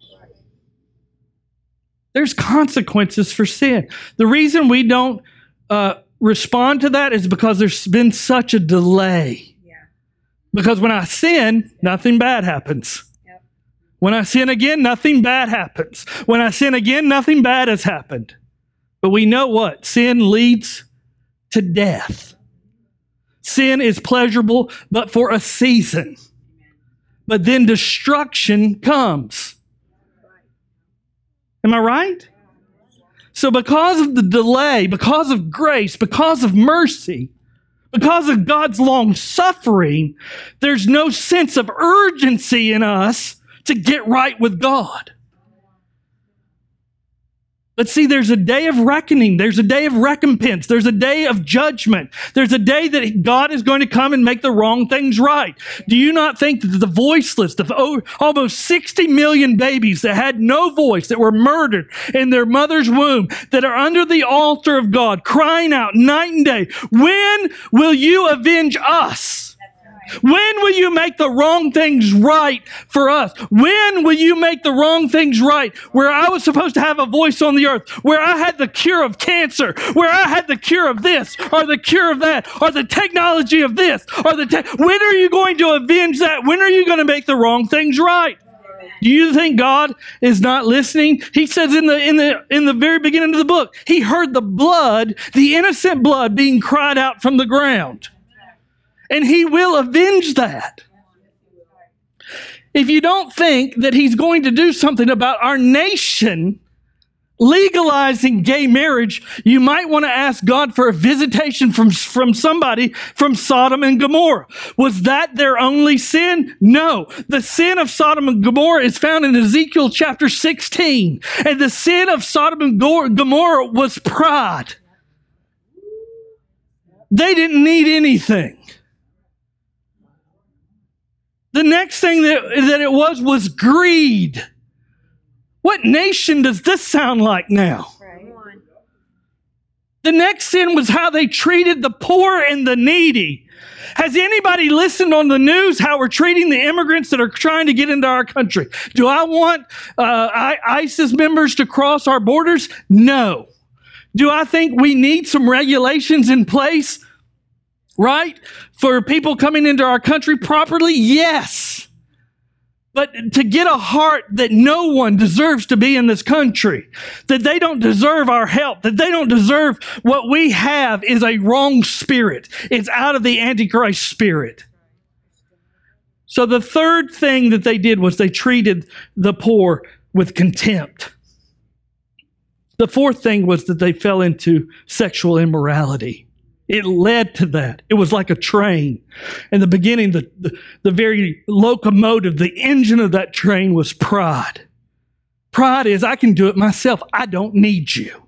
There's consequences for sin. The reason we don't uh, respond to that is because there's been such a delay. Yeah. Because when I sin, nothing bad happens. Yep. When I sin again, nothing bad happens. When I sin again, nothing bad has happened. But we know what? Sin leads to death. Sin is pleasurable, but for a season. But then destruction comes. Am I right? So because of the delay, because of grace, because of mercy, because of God's long suffering, there's no sense of urgency in us to get right with God. But see, there's a day of reckoning. There's a day of recompense. There's a day of judgment. There's a day that God is going to come and make the wrong things right. Do you not think that the voiceless, the almost sixty million babies that had no voice, that were murdered in their mother's womb, that are under the altar of God, crying out night and day, when will you avenge us? When will you make the wrong things right for us? When will you make the wrong things right? Where I was supposed to have a voice on the earth, where I had the cure of cancer, where I had the cure of this, or the cure of that, or the technology of this, or the te- when are you going to avenge that? When are you going to make the wrong things right? Do you think God is not listening? He says in the in the in the very beginning of the book, he heard the blood, the innocent blood being cried out from the ground. And he will avenge that. If you don't think that he's going to do something about our nation legalizing gay marriage, you might want to ask God for a visitation from, from somebody from Sodom and Gomorrah. Was that their only sin? No. The sin of Sodom and Gomorrah is found in Ezekiel chapter sixteen. And the sin of Sodom and Gomorrah was pride. They didn't need anything. The next thing that, that it was was greed. What nation does this sound like now? The next sin was how they treated the poor and the needy. Has anybody listened on the news how we're treating the immigrants that are trying to get into our country? Do I want uh, ISIS members to cross our borders? No. Do I think we need some regulations in place? Right? For people coming into our country properly? Yes. But to get a heart that no one deserves to be in this country, that they don't deserve our help, that they don't deserve what we have, is a wrong spirit. It's out of the Antichrist spirit. So the third thing that they did was they treated the poor with contempt. The fourth thing was that they fell into sexual immorality. It led to that. It was like a train. In the beginning, the, the, the very locomotive, the engine of that train was pride. Pride is, I can do it myself. I don't need you.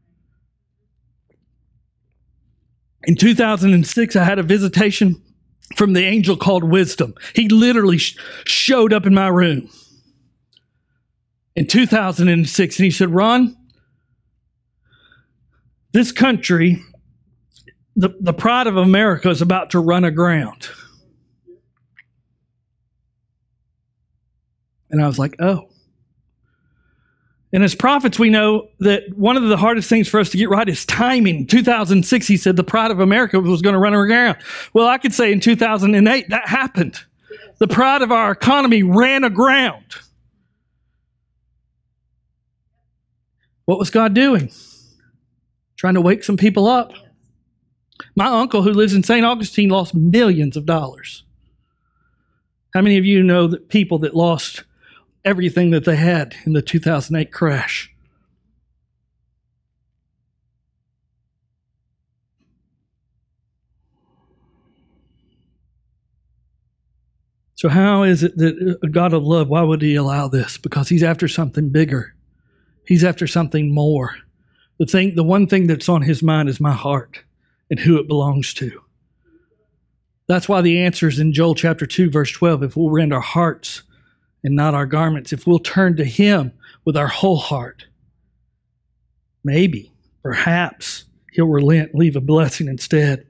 In two thousand six, I had a visitation from the angel called Wisdom. He literally sh- showed up in my room in two thousand six, and he said, Ron, this country, The, the pride of America is about to run aground. And I was like, oh. And as prophets, we know that one of the hardest things for us to get right is timing. In two thousand six, he said the pride of America was going to run aground. Well, I could say in two thousand eight, that happened. The pride of our economy ran aground. What was God doing? Trying to wake some people up. My uncle, who lives in Saint Augustine, lost millions of dollars. How many of you know that people that lost everything that they had in the two thousand eight crash? So how is it that a God of love, why would he allow this? Because he's after something bigger. He's after something more. The thing, the one thing that's on his mind is my heart and who it belongs to. That's why the answer is in Joel chapter two, verse twelve. If we'll rend our hearts and not our garments, if we'll turn to him with our whole heart, maybe, perhaps, he'll relent and leave a blessing instead.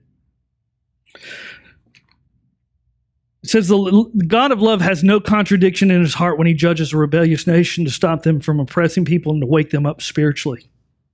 It says the God of love has no contradiction in his heart when he judges a rebellious nation to stop them from oppressing people and to wake them up spiritually.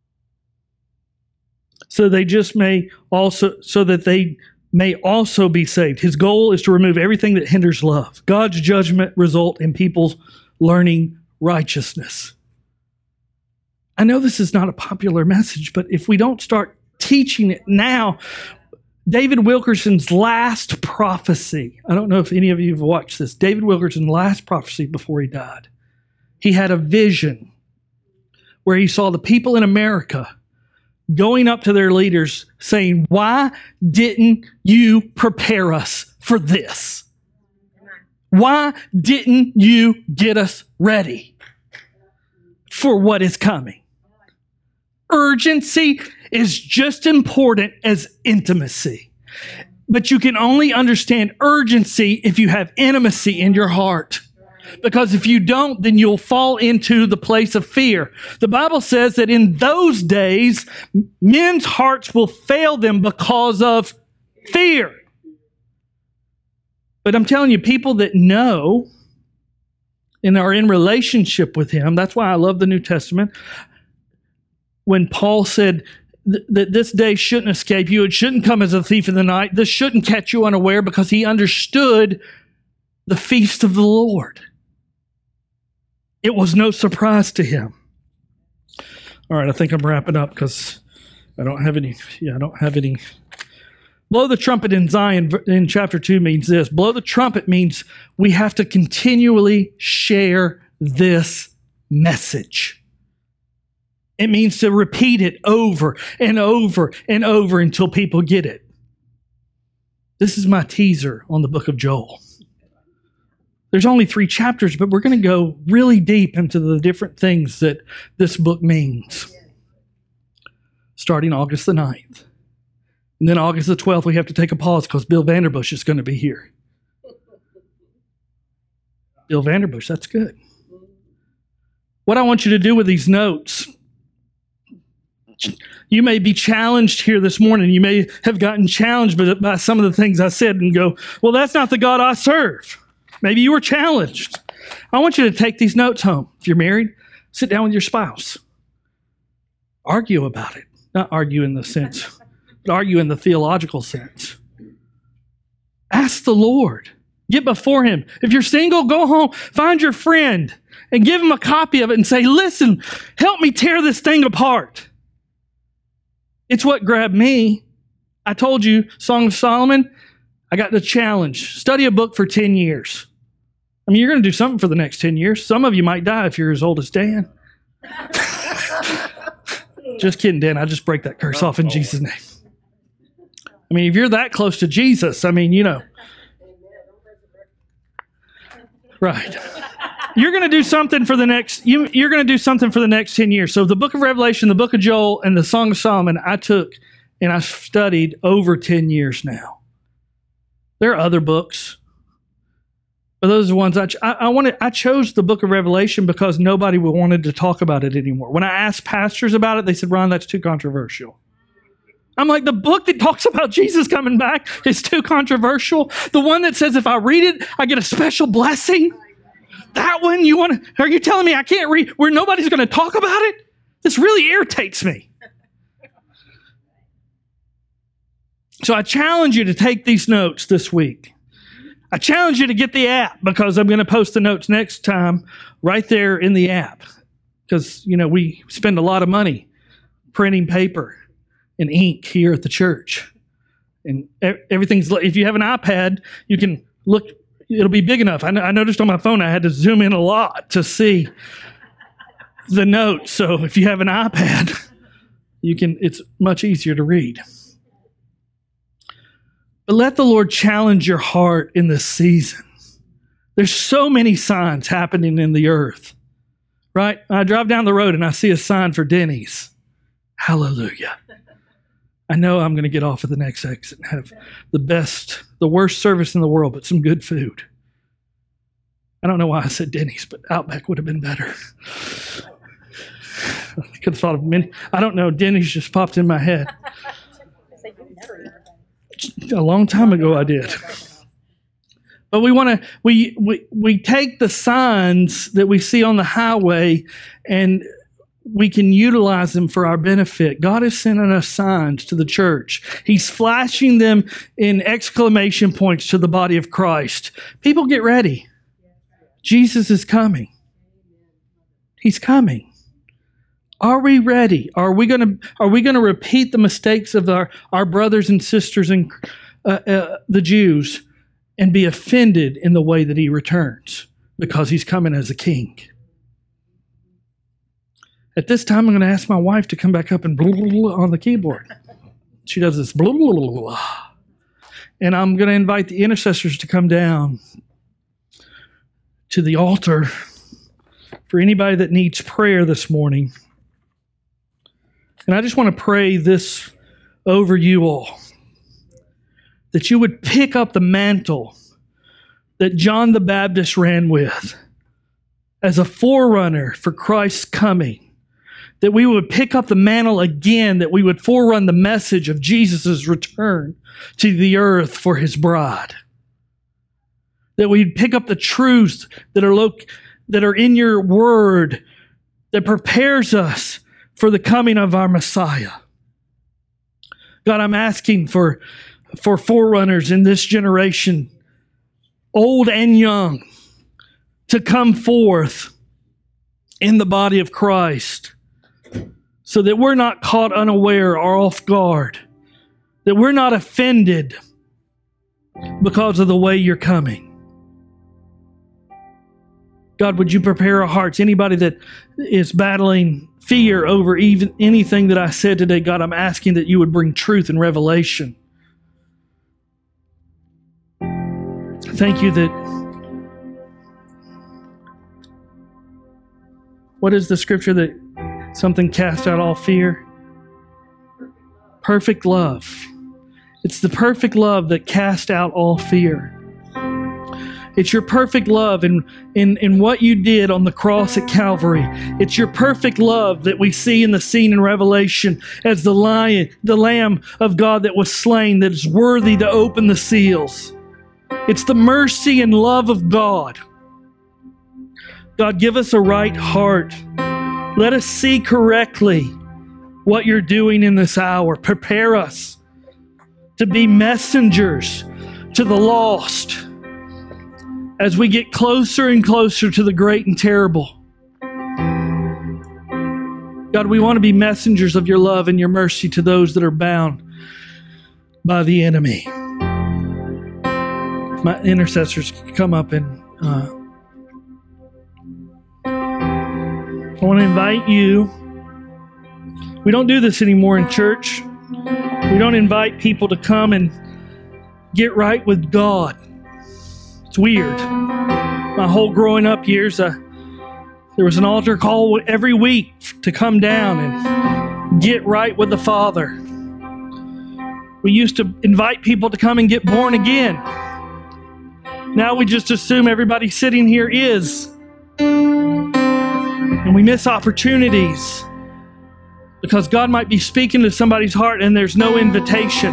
So they just may also, so that they may also be saved. His goal is to remove everything that hinders love. God's judgment result in people learning righteousness. I know this is not a popular message, but if we don't start teaching it now, David Wilkerson's last prophecy, I don't know if any of you have watched this, David Wilkerson's last prophecy before he died, he had a vision where he saw the people in America going up to their leaders saying, why didn't you prepare us for this? Why didn't you get us ready for what is coming? Urgency is just important as intimacy. But you can only understand urgency if you have intimacy in your heart. Because if you don't, then you'll fall into the place of fear. The Bible says that in those days, men's hearts will fail them because of fear. But I'm telling you, people that know and are in relationship with Him, that's why I love the New Testament. When Paul said th- that this day shouldn't escape you, it shouldn't come as a thief in the night, this shouldn't catch you unaware, because he understood the feast of the Lord. It was no surprise to him. All right, I think I'm wrapping up because I don't have any, yeah, I don't have any. Blow the trumpet in Zion in chapter two means this. Blow the trumpet means we have to continually share this message. It means to repeat it over and over and over until people get it. This is my teaser on the book of Joel. There's only three chapters, but we're going to go really deep into the different things that this book means. Starting August the ninth. And then August the twelfth, we have to take a pause because Bill Vanderbush is going to be here. Bill Vanderbush, that's good. What I want you to do with these notes, you may be challenged here this morning. You may have gotten challenged by, by some of the things I said and go, well, that's not the God I serve. Maybe you were challenged. I want you to take these notes home. If you're married, sit down with your spouse. Argue about it. Not argue in the sense, but argue in the theological sense. Ask the Lord. Get before Him. If you're single, go home. Find your friend and give him a copy of it and say, listen, help me tear this thing apart. It's what grabbed me. I told you, Song of Solomon, I got the challenge. Study a book for ten years. I mean, you're going to do something for the next ten years. Some of you might die if you're as old as Dan. Just kidding, Dan. I just break that curse off in Jesus' name. I mean, if you're that close to Jesus, I mean, you know. Right. You're going to do something for the next, you, you're going to do something for the next ten years. So the book of Revelation, the book of Joel, and the Song of Solomon, I took and I studied over ten years now. There are other books, but those are the ones I, ch- I, I wanted. I chose the book of Revelation because nobody wanted to talk about it anymore. When I asked pastors about it, they said, Ron, that's too controversial. I'm like, the book that talks about Jesus coming back is too controversial. The one that says if I read it, I get a special blessing. That one, you want to, are you telling me I can't read where nobody's going to talk about it? This really irritates me. So I challenge you to take these notes this week. I challenge you to get the app because I'm going to post the notes next time right there in the app. Because, you know, we spend a lot of money printing paper and ink here at the church. And everything's, if you have an iPad, you can look, it'll be big enough. I, I noticed on my phone I had to zoom in a lot to see the notes. So if you have an iPad, you can, it's much easier to read. But let the Lord challenge your heart in this season. There's so many signs happening in the earth, right? I drive down the road and I see a sign for Denny's. Hallelujah. I know I'm going to get off at the next exit and have the best, the worst service in the world, but some good food. I don't know why I said Denny's, but Outback would have been better. I could have thought of many. I don't know. Denny's just popped in my head. A long time ago I did. But we want to, we, we, we take the signs that we see on the highway and we can utilize them for our benefit. God is sending us signs to the church. He's flashing them in exclamation points to the body of Christ. People, get ready. Jesus is coming. He's coming. Are we ready? Are we going to are we going to repeat the mistakes of our, our brothers and sisters and uh, uh, the Jews and be offended in the way that He returns because He's coming as a king? At this time, I'm going to ask my wife to come back up and blah, blah, blah on the keyboard. She does this blah, blah, blah, blah. And I'm going to invite the intercessors to come down to the altar for anybody that needs prayer this morning. And I just want to pray this over you all, that you would pick up the mantle that John the Baptist ran with as a forerunner for Christ's coming, that we would pick up the mantle again, that we would forerun the message of Jesus' return to the earth for his bride, that we'd pick up the truths that are lo- that are in your word that prepares us for the coming of our Messiah. God, I'm asking for, for forerunners in this generation, old and young, to come forth in the body of Christ so that we're not caught unaware or off guard, that we're not offended because of the way you're coming. God, would you prepare our hearts? Anybody that is battling fear over even anything that I said today, God, I'm asking that you would bring truth and revelation. Thank you that, what is the scripture that something casts out all fear? Perfect love. It's the perfect love that casts out all fear. It's your perfect love in, in, in what you did on the cross at Calvary. It's your perfect love that we see in the scene in Revelation as the lion, the Lamb of God that was slain, that is worthy to open the seals. It's the mercy and love of God. God, give us a right heart. Let us see correctly what you're doing in this hour. Prepare us to be messengers to the lost as we get closer and closer to the great and terrible. God, we want to be messengers of your love and your mercy to those that are bound by the enemy. If my intercessors come up and uh, I want to invite you. We don't do this anymore in church. We don't invite people to come and get right with God. It's weird. My whole growing up years, uh, there was an altar call every week to come down and get right with the Father. We used to invite people to come and get born again. Now we just assume everybody sitting here is. And we miss opportunities because God might be speaking to somebody's heart and there's no invitation.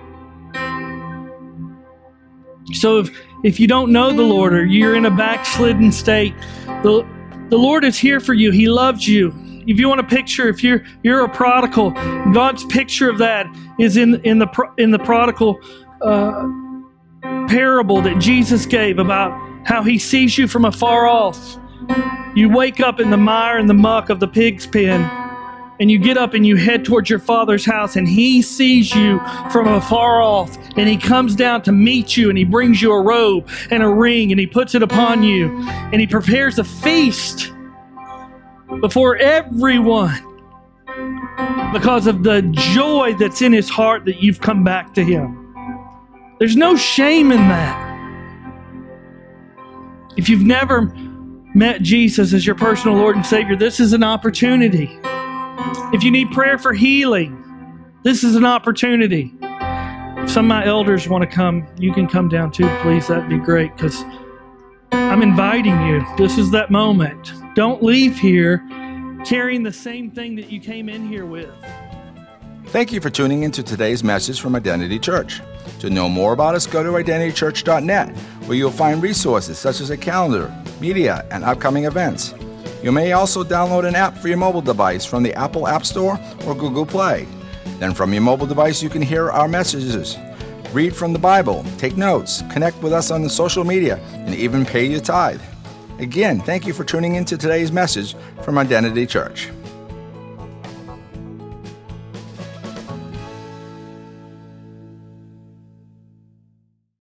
So if, if you don't know the Lord or you're in a backslidden state, the, the Lord is here for you. He loves you. If you want a picture, if you're you're a prodigal, God's picture of that is in in the in the prodigal uh, parable that Jesus gave about how he sees you from afar off. You wake up in the mire and the muck of the pig's pen, and you get up and you head towards your Father's house, and he sees you from afar off, and he comes down to meet you, and he brings you a robe and a ring, and he puts it upon you, and he prepares a feast before everyone because of the joy that's in his heart that you've come back to him. There's no shame in that. If you've never met Jesus as your personal Lord and Savior, this is an opportunity. If you need prayer for healing, this is an opportunity. If some of my elders want to come, you can come down too, please. That'd be great, because I'm inviting you. This is that moment. Don't leave here carrying the same thing that you came in here with. Thank you for tuning into today's message from Identity Church. To know more about us, go to identity church dot net, where you'll find resources such as a calendar, media, and upcoming events. You may also download an app for your mobile device from the Apple App Store or Google Play. Then from your mobile device, you can hear our messages, read from the Bible, take notes, connect with us on the social media, and even pay your tithe. Again, thank you for tuning into today's message from Identity Church.